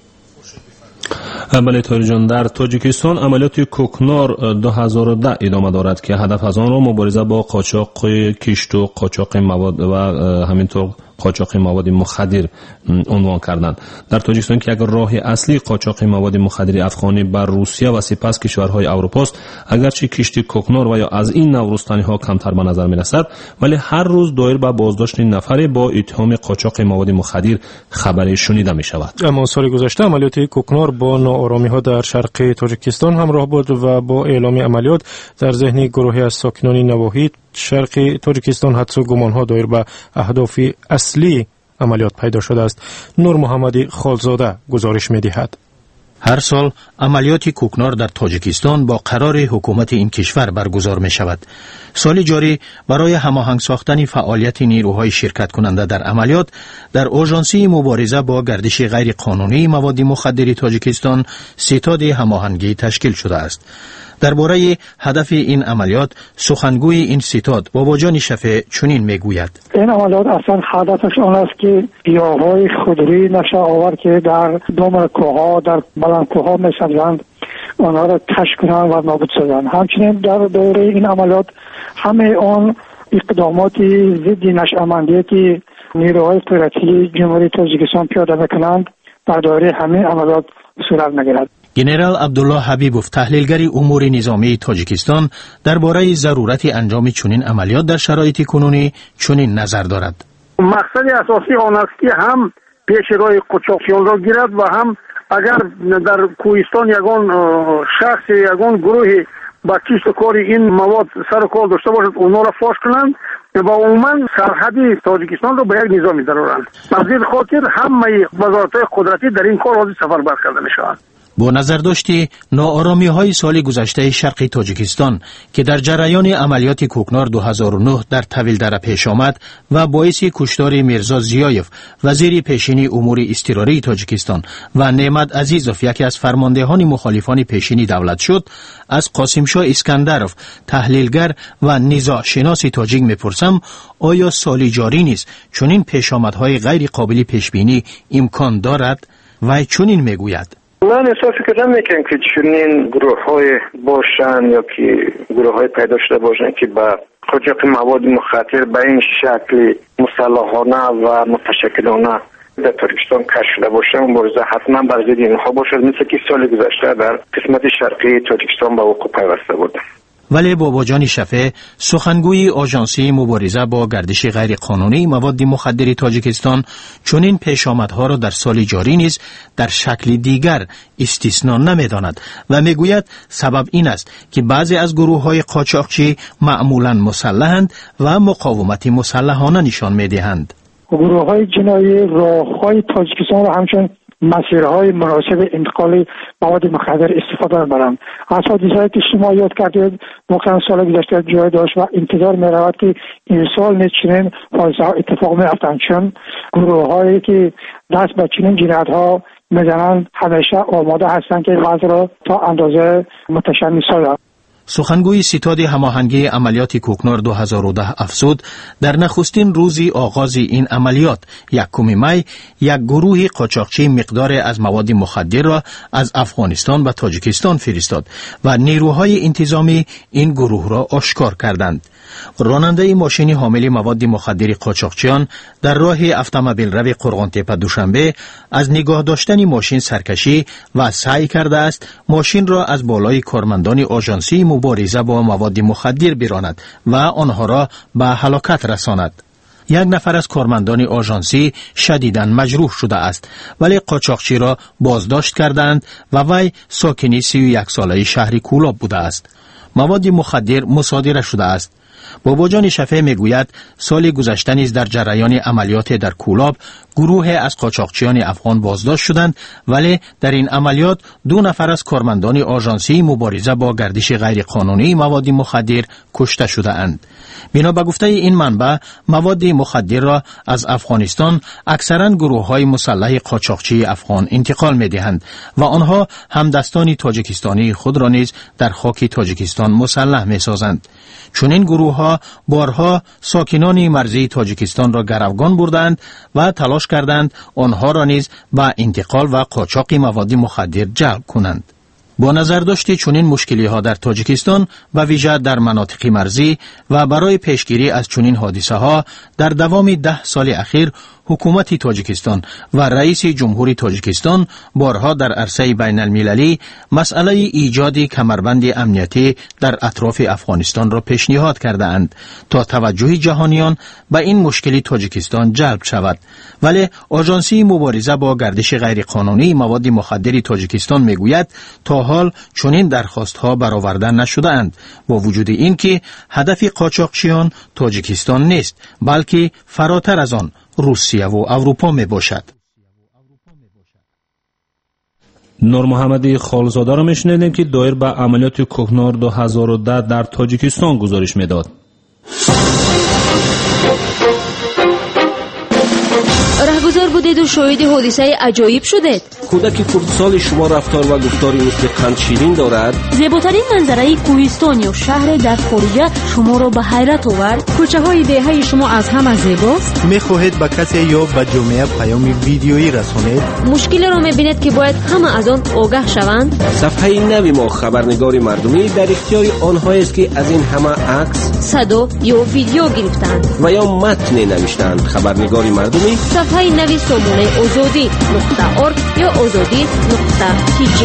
بله طاهر جان، در تاجیکستان عملیات کوکنار 2010 ادامه دارد که هدف از آن را مبارزه با قاچاق کشت و قاچاق مواد و همینطور قاچاق مواد مخدر عنوان کردند. در تاجیکستان که یک راه اصلی قاچاق مواد مخدر افغانی بر روسیه و سپس کشورهای اروپا است، اگرچه کشت کوکنار و یا از این نوع رستنی‌ها کمتر به نظر می‌رسد، ولی هر روز دایر به بازداشت نفری با اتهام قاچاق مواد مخدر خبری شنیده می‌شود. اما سال گذشته عملیات کوکنار با ناآرامی‌ها در شرق تاجیکستان همراه بود و با اعلام عملیات در ذهن گروهی از ساکنان نواحی شرق تاجیکستان حدس و گمان‌ها دایر به اهداف اصلی عملیات پیدا شده است. نور محمدی خالزاده گزارش می‌دهد. هر سال عملیات کوکنار در تاجیکستان با قرار حکومت این کشور برگزار می شود. سال جاری برای هماهنگ ساختن فعالیت نیروهای شرکت کننده در عملیات در آژانسی مبارزه با گردش غیر قانونی مواد مخدر تاجیکستان ستاد هماهنگی تشکیل شده است. درباره هدف این عملیات سخنگوی این ستاد باباجان شفیع چنین میگوید: این عملیات اصلا هدفش آن است که گیاهای خودروی نشه آور که در دامن کوه‌ها در بلند کوه‌ها می‌سبزند آنها را کشف کنند و نابود سازند. همچنین در دوره این عملیات همه آن اقدامات ضد نشأه‌مندی که نیروهای قدرتی جمهوری تاجیکستان پیاده می‌کنند در دوره همین عملیات صورت می‌گیرد. گنرال عبدالله حبیبوف تحلیلگر امور نظامی تاجیکستان درباره ضرورت انجام چنین عملیات در شرایط کنونی چنین نظر دارد. مقصد اساسی آن است که هم پیش روی قاچاقچیان را گیرد و هم اگر در کوهستان یگان شخص یگان گروهی با کشت کار این مواد سر کار داشته باشد اونها را فاش کنند و عموما سرحد تاجیکستان را به یک نظامی درآورند. از این خاطر همه وزارت‌های قدرتی در این کار حاضر سفربر کرده می‌شوند. با نظر داشتی ناآرامی‌های سال گذشته شرق تاجیکستان که در جریان عملیات کوکنار 2009 در طویلدره پیش آمد و باعث کشتار میرزا زیایف وزیر پیشین امور اضطراری تاجیکستان و نعمت عزیزوف یکی از فرماندهان مخالفان پیشین دولت شد، از قاسمشاه اسکندرف تحلیلگر و نزاع شناس تاجیک میپرسم آیا سال جاری نیز چنین پیشامدهای غیر قابل پیشبینی امکان دارد؟ و چنین میگوید: من احساس کردم میکنم که چنین گروه های باشن یا که گروه های پیدا شده باشن که با قاچاق مواد مخدر به این شکل مسلحانه و متشکلانه در تاجیکستان کشف شده باشن، مبارزه حتما بر ضد اینها باشد، مثل که سال گذشته در قسمت شرقی تاجیکستان به وقوع پیوسته بود. ولی باباجان شفیع سخنگوی آژانسی مبارزه با گردش غیر قانونی مواد مخدر تاجیکستان چنین پیشامدها را در سال جاری نیز در شکل دیگر استثنا نمی‌داند و میگوید سبب این است که بعضی از گروه‌های قاچاقچی معمولاً مسلحند و مقاومت مسلحانه نشان می‌دهند. گروه‌های جنایی راه‌های تاجیکستان را همچون مسیرهای مناسب انتقال مواد مخدر استفاده می‌برند. از حادثه‌ای که شما یاد کردید واقعا سال گذشته جای داشت و انتظار می‌رود که این سال نیز چنین حادثه‌ها اتفاق می‌افتند، چون گروه‌هایی که دست به چنین جنایت‌ها می‌زنند همیشه آماده هستند که وضع را تا اندازه متشنج سازند. سخنگوی ستاد هماهنگی عملیات کوکنار 2010 افزود در نخستین روزی آغاز این عملیات 1 می یک گروه قاچاقچی مقدار از مواد مخدر را از افغانستان و تاجیکستان فرستاد و نیروهای انتظامی این گروه را آشکار کردند. راننده ماشین حامل مواد مخدر قاچاقچیان در راه اتومبیل روی قرغانتپه دوشنبه از نگاه داشتن ماشین سرکشی و سعی کرده است ماشین را از بالای کارمندان آژانسی مبارزه با مواد مخدر براند و آنها را به هلاکت رساند. 1 نفر از کارمندان آژانسی شدیداً مجروح شده است، ولی قاچاقچی را بازداشت کردند و وی ساکن 31 ساله شهر کولاب بوده است. مواد مخدر مصادره شده است. باباجان شفیع میگوید سال گذشته نیز در جریان عملیات در کولاب گروه از قاچاقچیان افغان بازداشت شدند، ولی در این عملیات 2 نفر از کارمندان آژانسی مبارزه با گردش غیرقانونی مواد مخدر کشته شده اند. بنا به گفته این منبع، مواد مخدر را از افغانستان اکثرا گروه‌های مسلح قاچاقچی افغان انتقال می‌دهند و آنها همدستان تاجیکستانی خود را نیز در خاک تاجیکستان مسلح می‌سازند. چون این گروه‌ها بارها ساکنان مرزی تاجیکستان را گروگان بردند و تلاش کردند آنها را نیز به انتقال و قاچاق مواد مخدر جلب کنند. با نظر داشت چنین مشکلی‌ها در تاجیکستان و ویژه در مناطق مرزی و برای پیشگیری از چنین حادثه‌ها در دوام 10 سال اخیر حکومت تاجیکستان و رئیس جمهوری تاجیکستان بارها در عرصه بین المللی مسئله ایجاد کمربند امنیتی در اطراف افغانستان را پیشنهاد کرده اند تا توجه جهانیان به این مشکلی تاجیکستان جلب شود. ولی آژانسی مبارزه با گردش غیرقانونی مواد مخدر تاجیکستان میگوید تا حال چنین درخواست‌ها برآورده نشده اند، با وجود اینکه هدف قاچاقچیان تاجیکستان نیست بلکه فراتر از آن روسیه و اروپا می باشد. نور محمدی خالزاده را میشنیدیم که دایر به عملیات کوهنور 2010 در تاجیکستان گزارش میداد. رهگذر بودید و شاهد حادثه عجایب شدید. کودک کردستان شما رفتار و گفتاری مثل قند شیرین دارد. زیباترین منظره کوهستان یا شهر در خارجه شما را به حیرت آورد. کوچه های دهه شما از همه زیباست. میخواهید به کسی یا به جامعه پیام ویدیویی رسانید؟ مشکلی را میبینید که باید همه از آن آگاه شوند. صفحه نوی ما خبرنگار مردمی در اختیار آنها است که از این همه عکس، صدا یا ویدیو گرفتند و یا متن نوشتند. خبرنگار مردمی صفحه نوی سامانه azadi.org یا azadi.tj.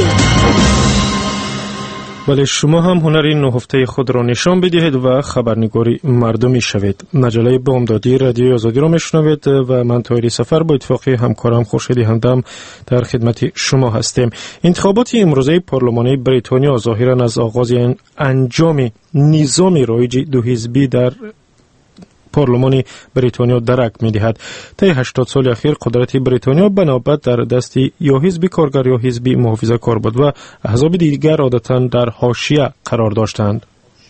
ولی شما هم هنر نهفته خود را نشان بدهید و خبرنگاری مردمی شوید. مجله بامدادی رادیوی آزادی را میشنوید و من طاهری سفر با اتفاق همکارم خورشید همدم در خدمت شما هستیم. انتخابات امروزه پارلمانی بریتانیا ظاهرا از آغاز انجام نظام رایج 2 حزبی در پارلمان بریتانیا درک می‌دهد. طی 80 سال اخیر قدرت بریتانیا به نوبت در دست یا حزب کارگر یا حزب محافظه‌کار بود و احزاب دیگر عادتاً در حاشیه قرار داشتند.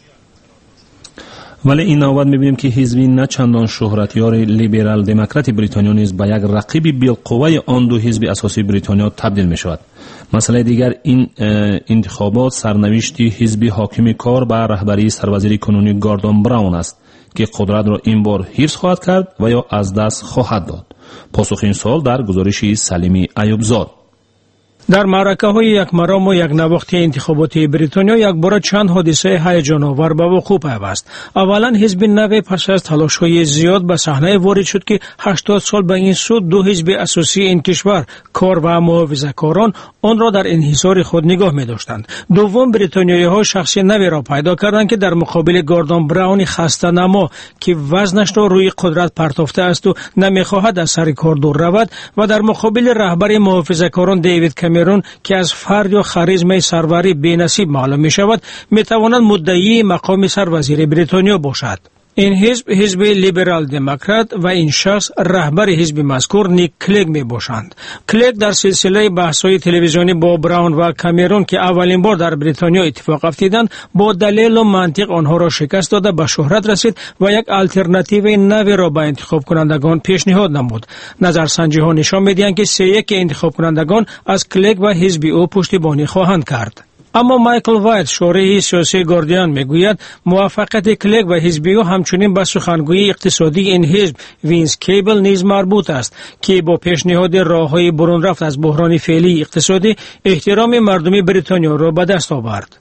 ولی این نوبت می‌بینیم که حزبی نه چندان شهرتیار لیبرال دموکرات بریتانیا نیز به یک رقیب بالقوه آن 2 حزب اساسی بریتانیا تبدیل می‌شود. مسئله دیگر این انتخابات سرنوشت حزب حاکم کار به رهبری سروزیر کنونی گاردون براون است که قدرت را این بار حفظ خواهد کرد و یا از دست خواهد داد. پاسخ این سوال در گزارش سلیمی ایوبزاد. در معرکه‌های یک مرام و یک نواخت انتخاباتی بریتانیا یک بار چند حادثه هیجان آور به وقوع پیوست. اولا حزب نو پس از تلاش‌های زیاد به صحنه وارد شد که 80 سال به این سو 2 حزب اساسی این کشور، کار و محافظه‌کاران، آن را در انحصار خود نگاه می‌داشتند. دوم بریتانیایی‌ها شخصی نوی را پیدا کردند که در مقابل گاردون براون خسته نما که وزنش را روی قدرت پرتافته است و نمی‌خواهد از سر کار دور رود، و در مقابل رهبر محافظه‌کاران دیوید کامرون که از فرد یا خاریزم سروری بی‌نصیب معلوم می شود، می تواند مدعی مقام سروزیر بریتانیا باشد. این حزب لیبرال دموکرات و این شخص رهبر حزب مذکور نیک کلگ می باشند. کلگ در سلسله بحث‌های تلویزیونی با براون و کامرون که اولین بار در بریتانیا اتفاق افتادند با دلیل و منطق آنها را شکست داده به شهرت رسید و یک آلترناتیو نوی را به انتخاب کنندگان پیشنهاد نمود. نظرسنجی‌ها نشان می‌دهند که 3-1 انتخاب کنندگان از کلگ و حزب او پشتیبانی خواهند کرد. اما مایکل وایت شارح سیاسی گاردین میگوید موافقت کلگ و حزب او همچنین به سخنگوی اقتصادی این حزب وینس کیبل نیز مربوط است که با پیشنهاد راههای برون رفت از بحران فعلی اقتصادی احترام مردمی بریتانیا را به دست آورد.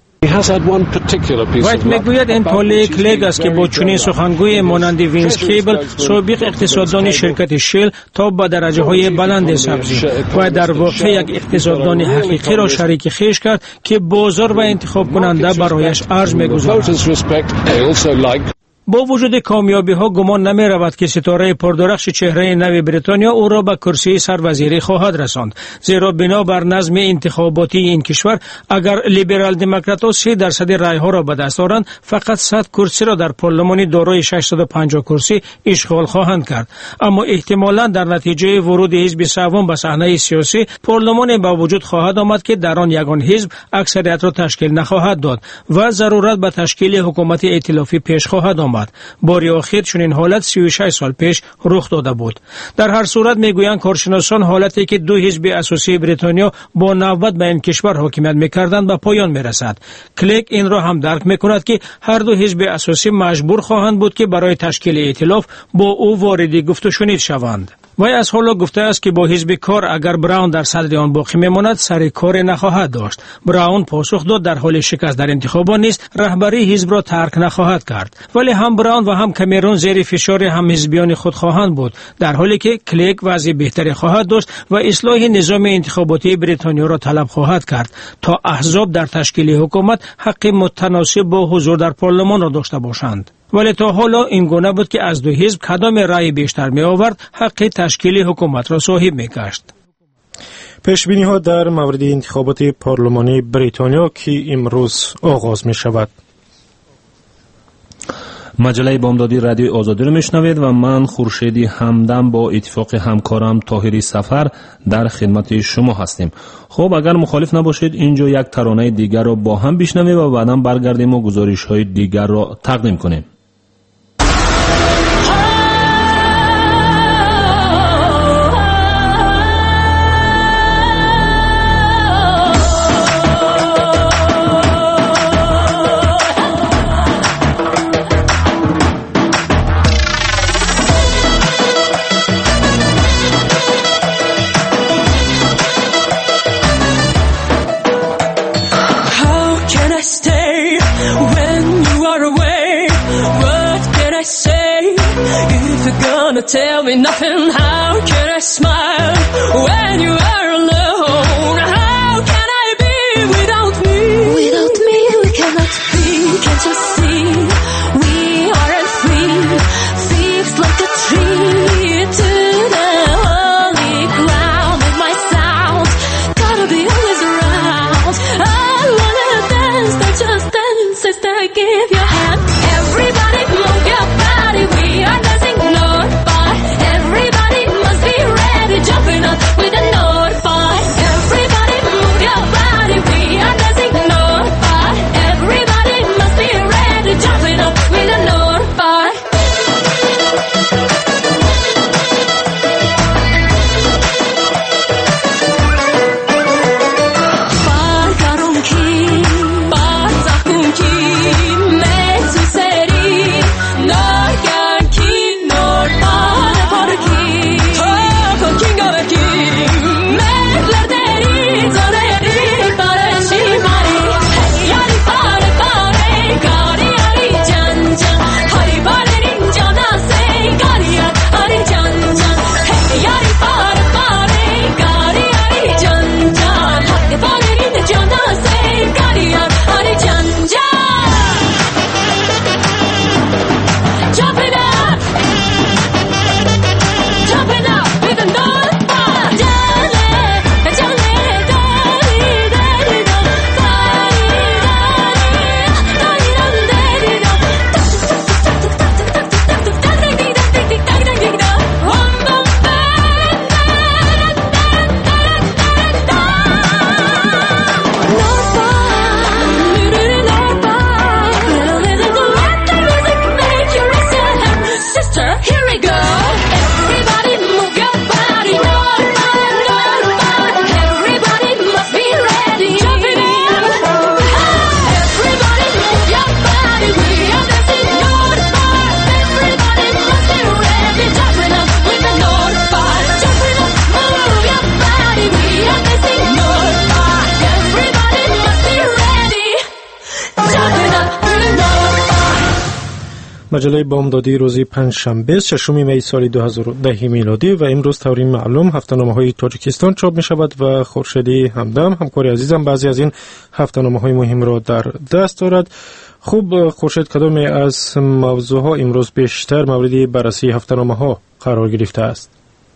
وایت میگوید این پاله کلگ است که با چنین سخنگوی مانند وینس کیبل سابق اقتصاددان شرکت شل تا به درجه های بلند سبزی و در واقع یک اقتصاددان حقیقی را شریک خویش کرد که بازار و انتخاب کننده برایش ارج میگذارد. با وجود کامیابی ها گمان نمی رود که ستاره پردرخش چهره نو بریتانیا او را به کرسی سروزیری خواهد رساند، زیرا بنابر نظم انتخاباتی این کشور اگر لیبرال دموکرات‌ها 3% رای ها را به دست آورند فقط 100 کرسی را در پارلمان دارای 650 کرسی اشغال خواهند کرد. اما احتمالاً در نتیجه ورود حزب سوم به صحنه سیاسی پارلمان با وجود خواهد آمد که در آن یگان حزب اکثریت را تشکیل نخواهد داد و ضرورت به تشکیل حکومت ائتلافی پیش خواهد آمد. باری آخر چنین حالت 36 سال پیش رخ داده بود. در هر صورت میگویند کارشناسان حالتی که دو حزب اساسی بریتانیا با نوبت به این کشور حاکمیت میکردند به پایان میرسد. کلیک این را هم درک میکند که هر دو حزب اساسی مجبور خواهند بود که برای تشکیل ائتلاف با او وارد گفت و شنید شوند. وی از حالا گفته است که با حزب کار اگر براون در صدر آن باقی میماند سر کار نخواهد داشت. براون پاسخ داد در حال شکست در انتخابات نیست رهبری حزب را ترک نخواهد کرد. ولی هم براون و هم کامرون زیر فشار هم حزبیان خود خواهند بود، در حالی که کلیک وضع بهتری خواهد داشت و اصلاح نظام انتخاباتی بریتانیا را طلب خواهد کرد تا احزاب در تشکیل حکومت حق متناسب با حضور در پارلمان را داشته باشند. ولی تا حالا این گونه بود که از دو حزب کدام رأی بیشتر می آورد حق تشکیل حکومت را صاحب می گشت. پیشبینی ها در مورد انتخابات پارلمانی بریتانیا که امروز آغاز می شود. مجله بامدادی رادیوی آزادی رو میشنوید و من خورشیدی همدم با اتفاق همکارم طاهری سفر در خدمت شما هستیم. خب اگر مخالف نباشید اینجا یک ترانه دیگر رو با هم بشنویم و بعداً برگردیم و گزارش های دیگر رو تقدیم کنیم. Tell me nothing, how can I smile when you are alone? How can I be without me? Without me we cannot be, can't you see? We aren't free, thieves like a tree to the holy ground. With my sound, gotta be always around. I wanna dance, don't just dance, sister, give your hand. Everybody move your body, we are dancing North. Everybody must be ready, jumping up with a note fight. Everybody move your body, we are dancing North fight. Everybody must be ready, jumping up with a note fight. Barkarun ki, barzakun ki, mezu seri, norgan ki, nor مجله بامدادی روز پنجشنبه ششم می سال 2010 میلادی و امروز طوری معلوم هفته‌نامه‌های تاجیکستان چاپ می شود و خورشیدی همدم همکار عزیزم بعضی از این هفته‌نامه‌های مهم را در دست دارد. خوب خورشید، کدام از موضوعها امروز بیشتر مورد بررسی هفته‌نامه‌ها قرار گرفته است؟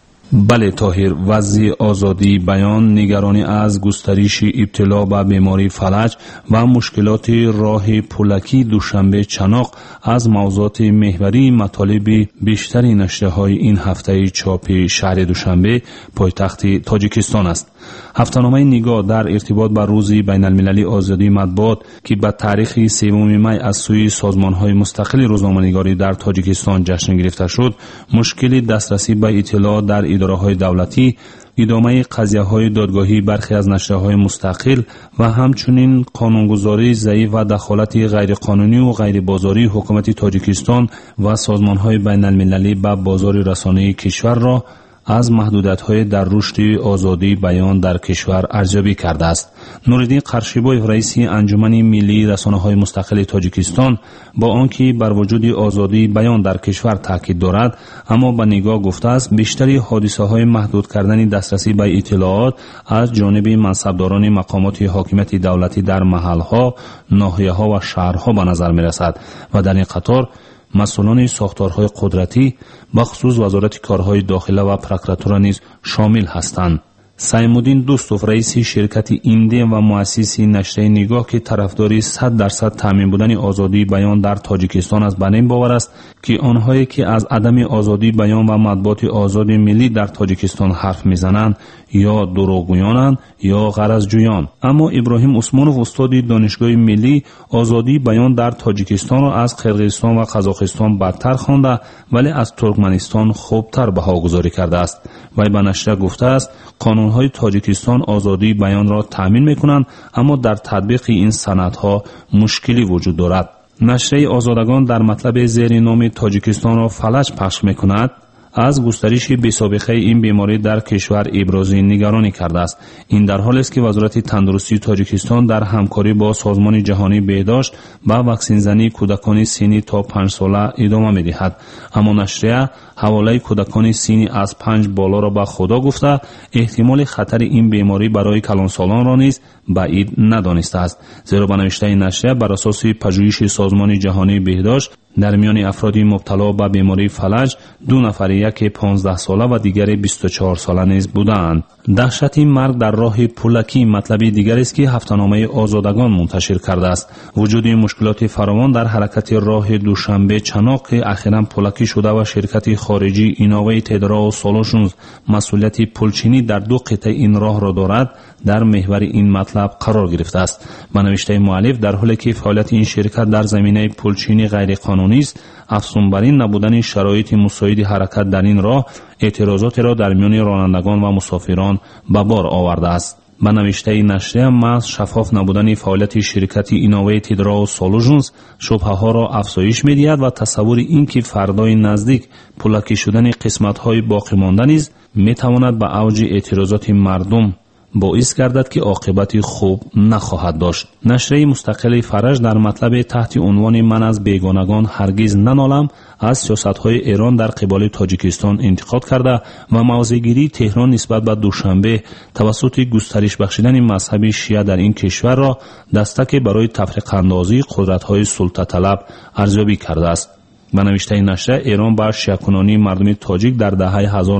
بله طاهر، وضع آزادی بیان، نگرانی از گسترش ابتلا به بیماری فلج و مشکلات راه پولکی دوشنبه چناق از موضوعات محوری مطالب بیشتری نشریه‌های این هفته چاپ شهر دوشنبه پایتخت تاجیکستان است. هفته‌نامه نگاه در ارتباط با روز بین المللی آزادی مطبوعات که به تاریخ 3 می از سوی سازمان‌های مستقل روزنامه‌نگاری در تاجیکستان جشن گرفته شد، مشکل دسترسی به اطلاع در اداره‌های دولتی، ادامه قضیه‌های دادگاهی برخی از نشریه‌های مستقل و همچنین قانونگذاری ضعیف و دخالت غیرقانونی و غیر بازاری حکومت تاجیکستان و سازمان‌های بین المللی به بازار رسانه‌ای کشور را از محدودیت‌های در رشد آزادی بیان در کشور ارزیابی کرده است. نورالدین قرشیبایف رئیس انجمن ملی رسانه‌های مستقل تاجیکستان با آنکه بر وجود آزادی بیان در کشور تاکید دارد، اما به نگاه گفته است بیشتری حادثه‌های محدود کردن دسترسی به اطلاعات از جانب منصبداران مقامات حاکمیت دولتی در محل‌ها، ناحیه‌ها و شهرها به نظر می‌رسد و در این قطار مسئولان ساختارهای قدرتی بخصوص وزارت کارهای داخله و پروکراتور نیز شامل هستند. سیمودین دوستوف رئیس شرکت ایندیم و مؤسس نشریه نگاه که طرفداری 100% تامین بودن آزادی بیان در تاجیکستان است، بر این باور است که آنهایی که از عدم آزادی بیان و مطبوعات آزاد ملی در تاجیکستان حرف میزنند یا دروغگویانند یا غرضجویان. اما ابراهیم عثمانوف استاد دانشگاه ملی آزادی بیان در تاجیکستان را از قرقیزستان و قزاقستان بدتر خوانده ولی از ترکمنستان خوبتر بهاگذاری کرده است. وی به نشریه گفته است قانون‌های تاجیکستان آزادی بیان را تامین می‌کنند، اما در تطبیق این سندها مشکلی وجود دارد. نشریه آزادگان در مطلب زیر نام تاجیکستان را فلج پخش می‌کند. از گسترش بی‌سابقه این بیماری در کشور ابراز نگرانی کرده است. این در حالی است که وزارت تندرستی تاجیکستان در همکاری با سازمان جهانی بهداشت به واکسن زنی کودکان سنی تا 5 ساله ادامه می‌دهد. اما نشریه حواله کودکان سنی از 5 بالا را به خدا گفته احتمال خطر این بیماری برای کلانسالان را نیز بعید ندانسته است. زیرا به نوشته نشریه بر اساس پژوهش سازمان جهانی بهداشت در میان افراد مبتلا به بیماری فلج 2 نفر، یکی 15 ساله و دیگری 24 ساله نیز بودند. دهشت مرگ در راه پولکی مطلبی دیگر است که هفته‌نامه آزادگان منتشر کرده است. وجود مشکلات فراوان در حرکت راه دوشنبه چناق که اخیراً پولکی شده و شرکت خارجی اینوویتد راو سولوشنز مسئولیت پولچینی در 2 قطعه این راه را دارد در محور این مطلب قرار گرفته است. به نوشته مؤلف در حالی که فعالیت این شرکت در زمینه پولچینی غیر قانونی است، افزون بر این نبودن شرایط مساعد حرکت در این راه اعتراضات را در میان رانندگان و مسافران به بار آورده است. به نوشته نشریه محض شفاف نبودن فعالیت شرکت اینوویتد راو سولوشنز شبهه ها را افزایش می‌دهد و تصور این که فردای نزدیک پولکی شدن قسمت‌های باقی مانده نیز می‌تواند به اوج اعتراضات مردم باعث گردد که عاقبت خوب نخواهد داشت. نشریه مستقل فرج در مطلب تحت عنوان من از بیگانگان هرگز ننالم از سیاست‌های ایران در قبال تاجیکستان انتقاد کرده و موضع‌گیری تهران نسبت به دوشنبه توسط گسترش بخشیدن مذهب شیعه در این کشور را دستک برای تفریق اندازی قدرت‌های سلطه طلب ارزیابی کرده است. به نوشته نشریه ایران با شیعه‌کنانی مردم تاجیک در دهه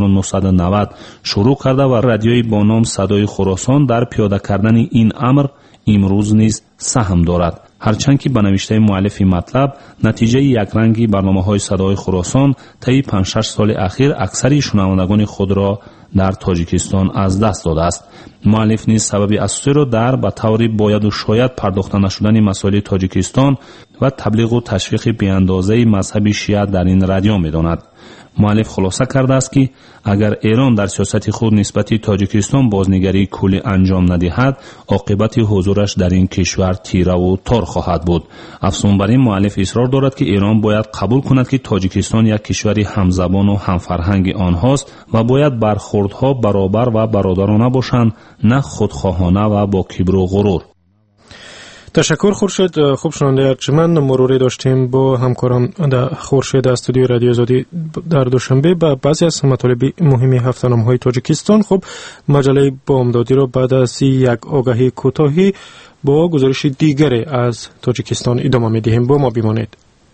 1990 شروع کرده و رادیوی با نام صدای خراسان در پیاده کردن این امر امروز نیز سهم دارد. هرچند که به نوشته مؤلف مطلب نتیجه یکرنگی برنامه‌های صدای خراسان طی 5-6 سال اخیر اکثر شنوندگان خود را در تاجیکستان از دست داده است. مؤلف نیز سبب اساسی را در به طوری باید و شاید پرداخته نشدن مسائل تاجیکستان و تبلیغ و تشویق بی‌اندازه مذهب شیعه در این رادیو می‌داند. مؤلف خلاصه کرده است که اگر ایران در سیاست خود نسبت تاجیکستان بازنگری کلی انجام ندهد، عاقبت حضورش در این کشور تیره و تار خواهد بود. افزون بر این مؤلف اصرار دارد که ایران باید قبول کند که تاجیکستان یک کشور همزبان و همفرهنگ آنهاست و باید برخوردها برابر و برادرانه باشند، نه خودخواهانه و با کبر و غرور. تشکر خورشید. خوب شنونده ارجمند، مروری داشتیم با همکاران در خورشید استودیو رادیو آزادی در دوشنبه با بعضی از مطالب مهمی هفته‌نامه‌های تاجیکستان. خب مجله بامدادی را بعد از یک آگهی کوتاهی با گزارش دیگری از تاجیکستان ادامه می‌دهیم. با ما بمانید.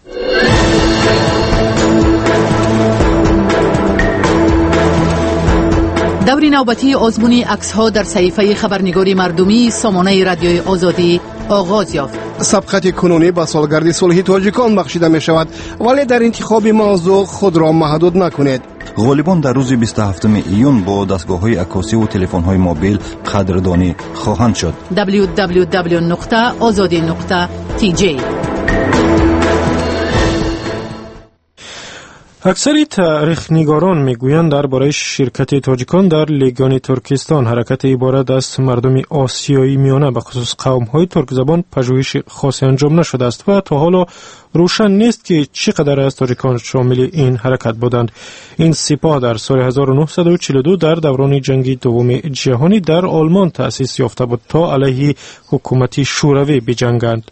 دور نوبتی آزمون عکس‌ها در صحیفه خبرنگاری مردمی سامانه رادیوی آزادی آغاز یافت. سبقت کنونی به سالگرد صلح تاجیکان بخشیده می شود، ولی در انتخاب موضوع خود را محدود نکنید. غالبان در روز 27 ایون با دستگاه‌های عکاسی و تلفن‌های موبیل قدردانی خواهند شد. www.azadi.tj. اکثر تاریخ نگاران میگویند درباره شرکت تاجیکان در لگیان ترکستان حرکت عبارت از مردم آسیایی میانه به خصوص قوم‌های ترک زبان پژوهش خاصی انجام نشده است و تا حالا روشن نیست که چقدر از تاجیکان شامل این حرکت بودند. این سپاه در سال 1942 در دوران جنگ دوم جهانی در آلمان تأسیس یافته بود تا علیه حکومت شوروی بجنگند.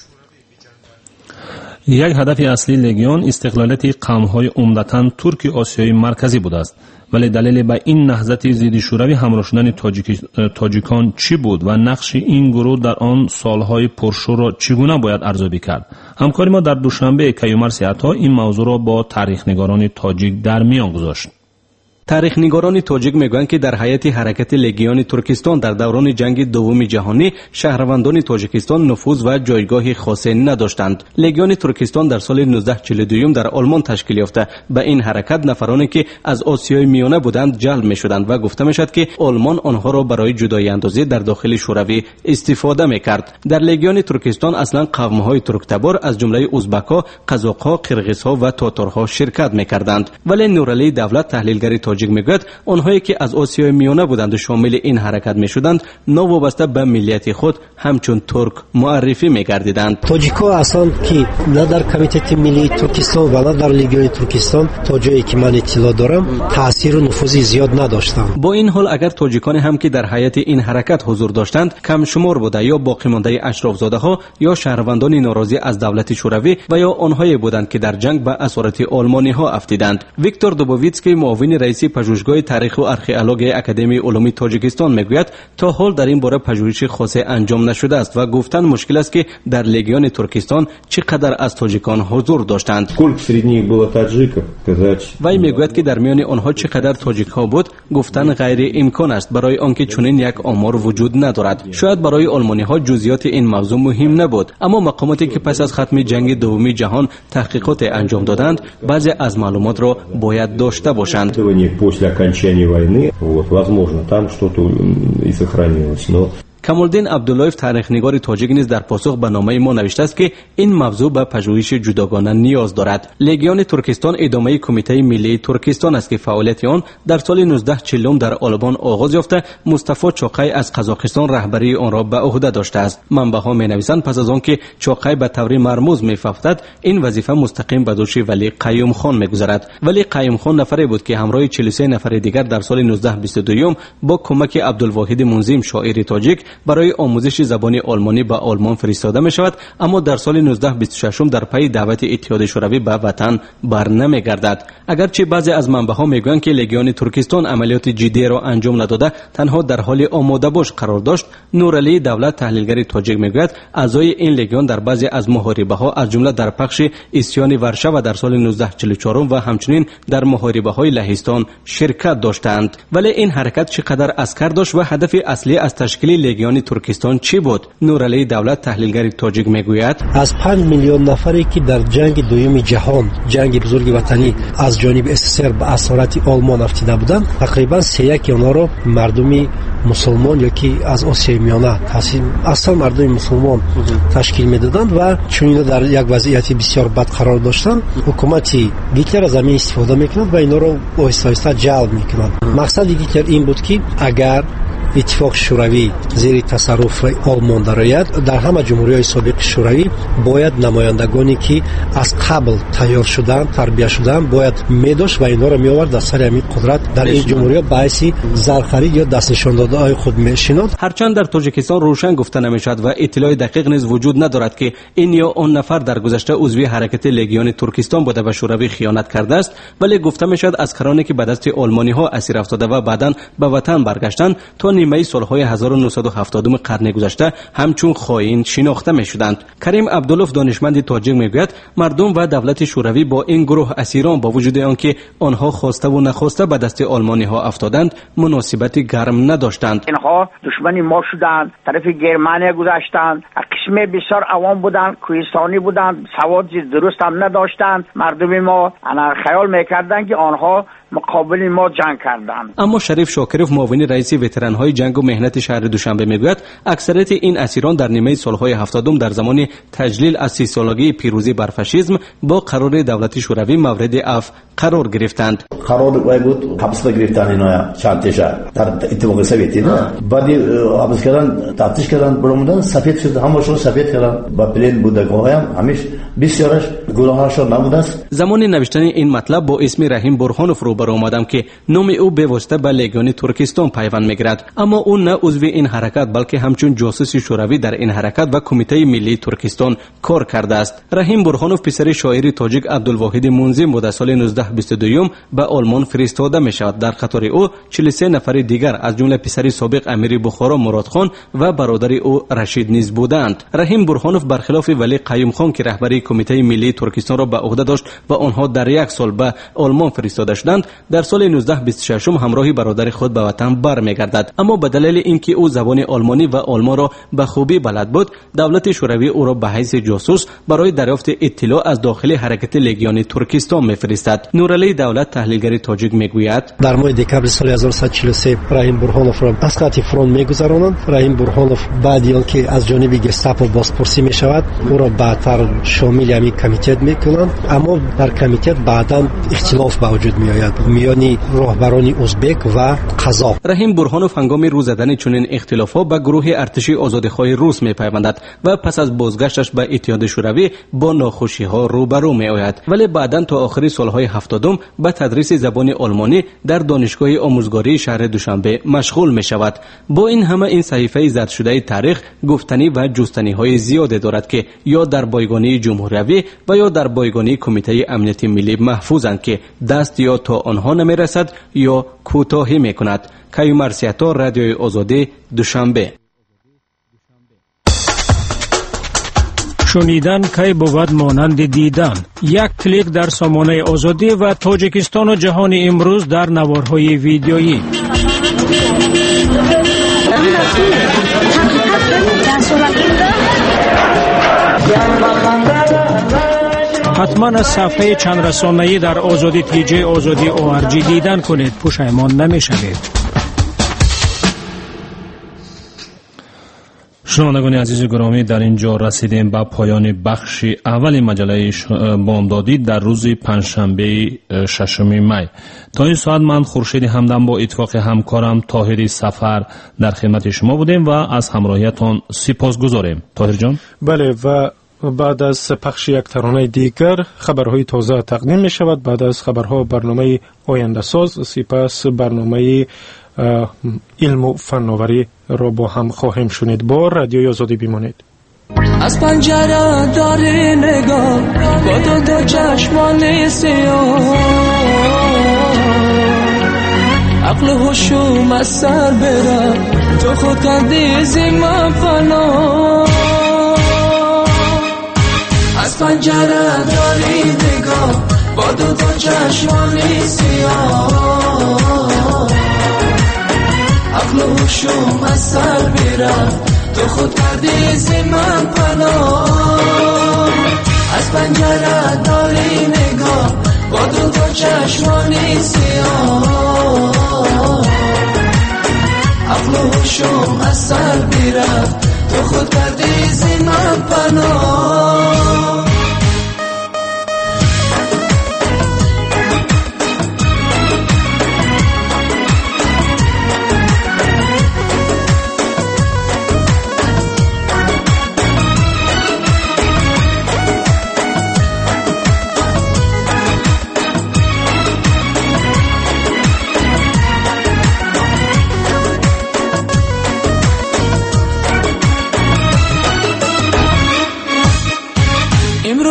یک هدف اصلی لگیون استقلالیت قوم‌های عمدتاً ترک آسیایی مرکزی بوده است، ولی دلیل به این نهضت ضد شوروی همراه شدن تاجیکان چی بود و نقش این گروه در آن سالهای پرشور را چگونه باید ارزیابی کرد؟ همکار ما در دوشنبه کیومرث عطا این موضوع را با تاریخ‌نگاران تاجیک در میان گذاشت. تاریخ نگاران تاجیک میگویند که در حیات حرکت لگیان ترکستان در دوران جنگ دوم جهانی شهروندان تاجیکستان نفوذ و جایگاه خاصی نداشتند. لگیان ترکستان در سال 1942 در آلمان تشکیل یافته. به این حرکت نفرانی که از آسیای میانه بودند جلب میشدند و گفته میشد که آلمان آنها را برای جدایی اندازی در داخل شوروی استفاده میکرد. در لگیان ترکستان اصلا قوم‌های ترک تبار از جمله ازبک‌ها، قزاق‌ها، قرغیزها و تاتارها شرکت میکردند. ولی نورعلی دولت تحلیلگر تاجیک میگوید آنهایی که از آسیای میانه بودند و شامل این حرکت میشدند نوابسته به ملیت خود همچون ترک معرفی میگردیدند. تاجیک‌ها اصلا که نه در کمیته ملی ترکستان و نه در لگیون ترکستان تا جایی که من اطلاع دارم تاثیر و نفوذ زیاد نداشتند. با این حال اگر تاجیکان هم که در حیات این حرکت حضور داشتند کم شمار بوده، یا باقی مانده اشرافزاده‌ها یا شهروندان ناراضی از دولت شوروی و یا آنهایی بودند که در جنگ به اسارت آلمانی‌ها افتیدند. ویکتور دوبوویتسکی معاون رئیس پژوهشگاه تاریخ و آرخئولوژی اکادمی علوم تاجیکستان میگوید تا حال در این باره پژوهش خاصی انجام نشده است و گفتن مشکل است که در لگیون ترکستان چقدر از تاجیکان حضور داشتند. وی میگوید که در میان آنها چقدر تاجیک ها بود گفتن غیر امکان است، برای آنکه چنین یک آمار وجود ندارد. شاید برای آلمانی ها جزئیات این موضوع مهم نبود، اما مقاماتی که پس از ختم جنگ دوم جهان تحقیقات انجام دادند بعضی از معلومات را باید داشته باشند. После окончания войны, возможно, там что-то и сохранилось, но کمالدین عبداللهیف تاریخ‌نگار تاجیک نیز در پاسخ به نامه ما نوشته است که این موضوع به پژوهش جداگانه نیاز دارد. لگیون ترکستان ادامه کمیته ملی ترکستان است که فعالیت آن در سال 1940 در آلمان آغاز یافته. مصطفی چاقی از قزاقستان رهبری آن را به عهده داشته است. منبع‌ها می‌نویسند پس از آن که چاقی به طور مرموز می‌ففتد این وظیفه مستقیم به دوش ولی قیوم خان می‌گذرد. ولی قیوم خان نفری بود که همراه 43 نفر دیگر در سال 1922 با کمک عبدالواحد منظم شاعر تاجیک برای آموزش زبان آلمانی به آلمان فرستاده می شود، اما در سال 1926 در پی دعوت اتحاد شوروی به وطن برنمیگردد. اگرچه بعضی از منبع‌ها میگویند که لگیون ترکستان عملیات جدی را انجام نداده، تنها در حال آماده باش قرار داشت، نورعلی دولت تحلیلگر تاجیک میگوید اعضای این لگیون در بعضی از محاربه‌ها از جمله در پخش اسیان ورشو در سال 1944 و همچنین در محاربه‌های لهستان شرکت داشتند. ولی این حرکت چقدر عسکر داشت و هدف اصلی از تشکیل لگیون ترکستان چی بود؟ نورعلی دولت تحلیلگر تاجیک میگوید از 5 میلیون نفری که در جنگ دوم جهان، جنگ بزرگ وطنی از جانب اسسر به اسارت آلمان افتیده بودند، تقریبا 3/1 آنها را مردم مسلمان یا که از آسیای میانه اصلا مردم مسلمان تشکیل میدادند و چون در یک وضعیت بسیار بد قرار داشتند حکومت گیتلر از همین استفاده میکند و اینا را آهسته آهسته جلب میکند. مقصد گیتلر این بود که اگر اتفاق شوروی زیر تصرف آلمان درآید، در همه جمهوری‌های سابق شوروی باید نمایندگانی که از قبل تیار شدن، تربیت شدن باید می‌داشت و اینا را می‌آورد در سر همین قدرت در این جمهوری‌ها باعث زرخری یا دست نشان داده‌های خود می‌شناد. هرچند در تاجیکستان روشن گفته نمی‌شود و اطلاع دقیق نیز وجود ندارد که این یا آن نفر در گذشته عضو حرکت لگیون ترکستان بوده و شوروی خیانت کرده است، ولی گفته می‌شود اسکرانی که به دست آلمانی‌ها اسیر افتاده و بعداً به وطن برگشتند تا نیمه سال‌های 1970 قرن گذشته همچون خائن شناخته می‌شدند. کریم عبدالله دانشمند تاجیک میگوید مردم و دولت شوروی با این گروه اسیران با وجود آنکه آنها خواسته و نخواسته به دست آلمانی‌ها افتادند مناسبت گرم نداشتند. اینها دشمن ما شدند، طرف گرمانیا گذشتند، قسم بسیار عوام بودند، کوهستانی بودند، سواد درست هم نداشتند. مردم ما خیال میکردند که آنها مقابل ما جنگ کردند. اما شریف شاکرف معاون رئیس وتران‌های جنگ و مهنت شهر دوشنبه میگوید اکثریت این اسیران در نیمه سال‌های 70 در زمان تجلیل از 30 سالگی پیروزی بر فاشیسم با قرار دولت شوروی مورد عفو قرار گرفتند. قرار وای بود حبس گرفتن اینا چندتاشا در اتفاق سوویتی بعد حبس کردن تفتیش کردن برامون سفید شد، همشون سفید کردن با پلین بودگاهایم همیش بسیارش گناهاشون نبود است. زمان نوشتن این مطلب با اسم رحیم برهانوف رو برآمدم که نام او به واسطه به لگیون ترکستان پیوند میگیرد، اما او نه عضو این حرکت بلکه همچون جاسوس شوروی در این حرکت و کمیته ملی ترکستان کار کرده است. رحیم برهانوف پسر شاعر تاجیک عبدالواحد منظم بود. سال 1922 به آلمان فرستاده می شود. در قطار او 43 نفر دیگر از جمله پسر سابق امیر بخارا مراد خان و برادر او رشید نیز بودند. رحیم برهانوف برخلاف ولی قیوم خان که رهبری کمیته ملی ترکستان را به عهده داشت و آنها در یک سال به آلمان فرستاده شدند، در سال 1926 همراه برادر خود به وطن برمیگردد. اما به دلیل اینکه او زبان آلمانی و آلمان را به خوبی بلد بود، دولت شوروی او را به حیث جاسوس برای دریافت اطلاع از داخل حرکت لگیون ترکستان میفرستد. نورعلی دولت تحلیلگر تاجیک میگوید در ماه دکمبر سال 1943 رحیم برهانوف را از خط فرانت میگذرانند. رحیم برهانوف بعد آنکه از جانب گستاپو بازپرسی میشود او را بعدتر شامل همین کمیته میکنند، اما در کمیته بعداً اختلاف به وجود میآید میان راهبران ازبک و قزاق. رحیم برهانوف هنگام رو زدن چنین اختلافات به گروه ارتش آزادخواه روس میپیوندد و پس از بازگشتش به اتحاد شوروی با ناخوشی‌ها روبرو میآید، ولی بعداً تا آخر سالهای 70 به تدریس زبان آلمانی در دانشگاه آموزگاری شهر دوشنبه مشغول میشود. با این همه این صحیفه زرد شده تاریخ گفتنی و جستنی‌های زیاده دارد که یا در بایگانی جمهوری و یا در بایگانی کمیته امنیت ملی محفوظند که دست یا تا آنها نمیرسد یا کوتاهی میکند. کیوم مرسیتا، رادیوی آزادی، دوشنبه. شنیدن کی بود مانند دیدن. یک کلیک در سامانه آزادی و تاجیکستان و جهان امروز در نوارهای ویدیویی. حتما از صفحه چند رسانه‌ای در آزادی تیجی آزادی ORG دیدن کنید، پشیمان نمی‌شوید. شنوندگان عزیز گرامی، در اینجا رسیدیم به پایان بخش اول مجله بامدادی در روز پنجشنبه 6 می. تا این ساعت من خورشید همدم با اتفاق همکارم طاهر سفر در خدمت شما بودیم و از همراهیتان سپاسگزاریم. طاهر جان. بله، و بعد از پخش یک ترانه دیگر خبرهای تازه تقدیم می شود. بعد از خبرها برنامه آینده ساز، سپس برنامه علم و فناوری را با هم خواهیم شنید. با رادیوی آزادی بمانید. از پنجره داری نگاه با دو چشمان سیاه، عقل و هوشم از سر بره، تو خود کردی زیما فنا. از پنجره داری نگاه با دو چشمان سیاه، عقل و هوشم از سر بره، تو خود کردی زیما فنا. از پنجره داری نگاه با دو چشمان سیاه، عقل و هوشم از سر بره، تو خود کردی زیما فنا.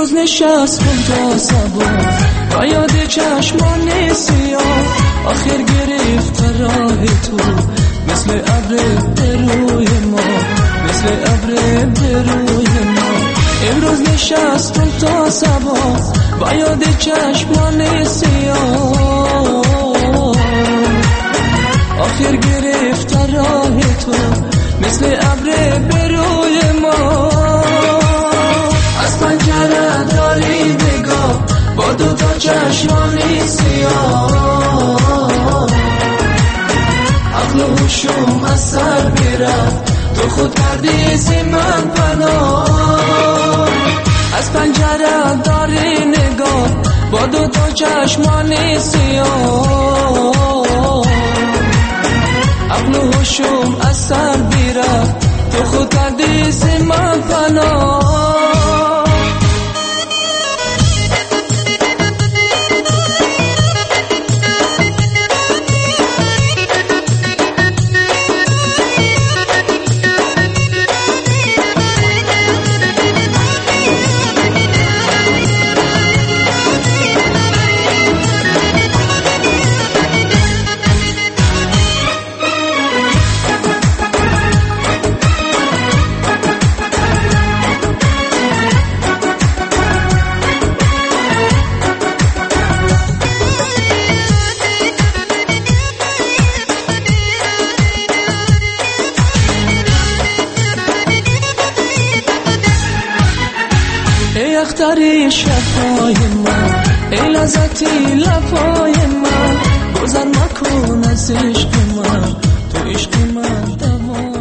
امروز نشستم تا صبح و یاد چشمان سیاه آخر گرفت راه تو مثل ابر روی ما مثل ابر روی ما امروز نشستم تا صبح و یاد چشمان سیاه آخر گرفت راه تو مثل ابر روی ما از پنجره داری نگاه با دو تا چشمانی سیاه عقل و هوشم از سر میرفت تو خود کردی زی من پناه از پنجره داری نگاه با دو تا چشمانی سیاه عقل و هوشم از سر میرفت تو خود کردی زی من پناه ای اختری شفای من ای لذتی لفای من گذر مکن از عشق من تو عشق من دوای